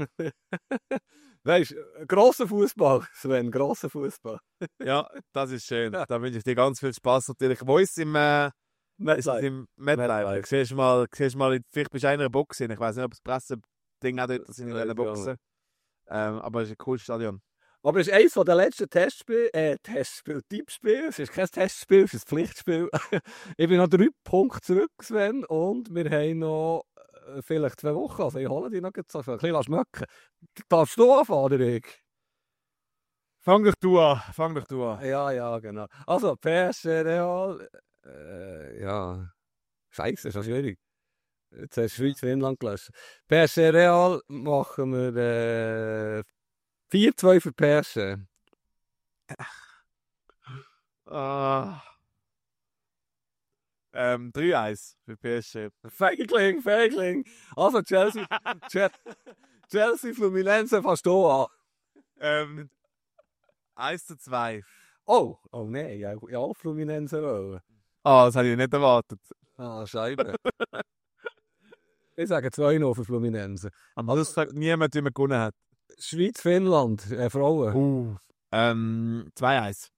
[SPEAKER 3] Weißt du, grosser Fußball, Sven, grosser Fußball.
[SPEAKER 2] Ja, das ist schön. Da wünsche ich dir ganz viel Spaß natürlich. Wo ist es im MetLife? Siehst du mal, vielleicht bist du in einer Box hin. Ich weiß nicht, ob das Presseding auch dort sind in einer Box. Aber es ist ein cooles Stadion.
[SPEAKER 3] Aber es ist eines der letzten Tippspiele. Es ist kein Testspiel, es ist ein Pflichtspiel. Ich bin noch 3 Punkte zurück, Sven, und wir haben noch vielleicht 2 Wochen. Also ich hole dich noch so ein bisschen schmecken. Darfst du anfangen, Rick?
[SPEAKER 2] Fang doch du an.
[SPEAKER 3] Ja, genau. Also, PSG Real. Ja. Scheiße, ist das schwierig. Jetzt hast du Schweiz-Finnland gelöscht. PSG Real machen wir 4-2 für PSG.
[SPEAKER 2] 3-1 für PSG.
[SPEAKER 3] Feigling. Also Chelsea Fluminense fast an.
[SPEAKER 2] 1-2.
[SPEAKER 3] Oh nein, ja Fluminense wollen.
[SPEAKER 2] Das habe ich nicht erwartet.
[SPEAKER 3] Scheibe. Ich sage 2-0 für Fluminense.
[SPEAKER 2] Aber das sagt niemand, wie man gewonnen hat.
[SPEAKER 3] Schweiz-Finnland, Frauen.
[SPEAKER 2] 2-1.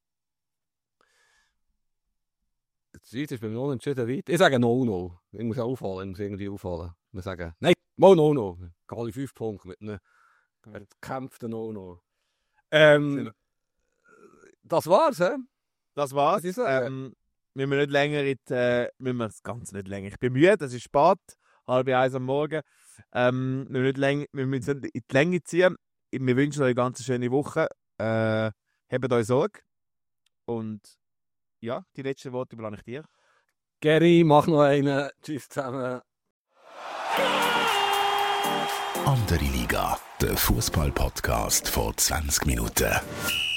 [SPEAKER 3] Die Schweiz ist bei mir unentschieden weit. Ich sage 0-0. Ich muss irgendwie auffallen. Wir sagen, nein, mal 0-0. Alle 5 Punkte mit einem gekämpften 0-0. Das war's, hä?
[SPEAKER 2] Das war's. Müssen wir nicht länger müssen wir das Ganze nicht länger. Ich bin müde, es ist spät, 12:30 am Morgen. Wir müssen in die Länge ziehen. Wir wünschen euch eine ganz schöne Woche. Habt euch Sorge. Und ja, die letzten Worte überlasse ich dir.
[SPEAKER 3] Gary, mach noch einen. Tschüss zusammen.
[SPEAKER 1] Andere Liga, der Fußball-Podcast vor 20 Minuten.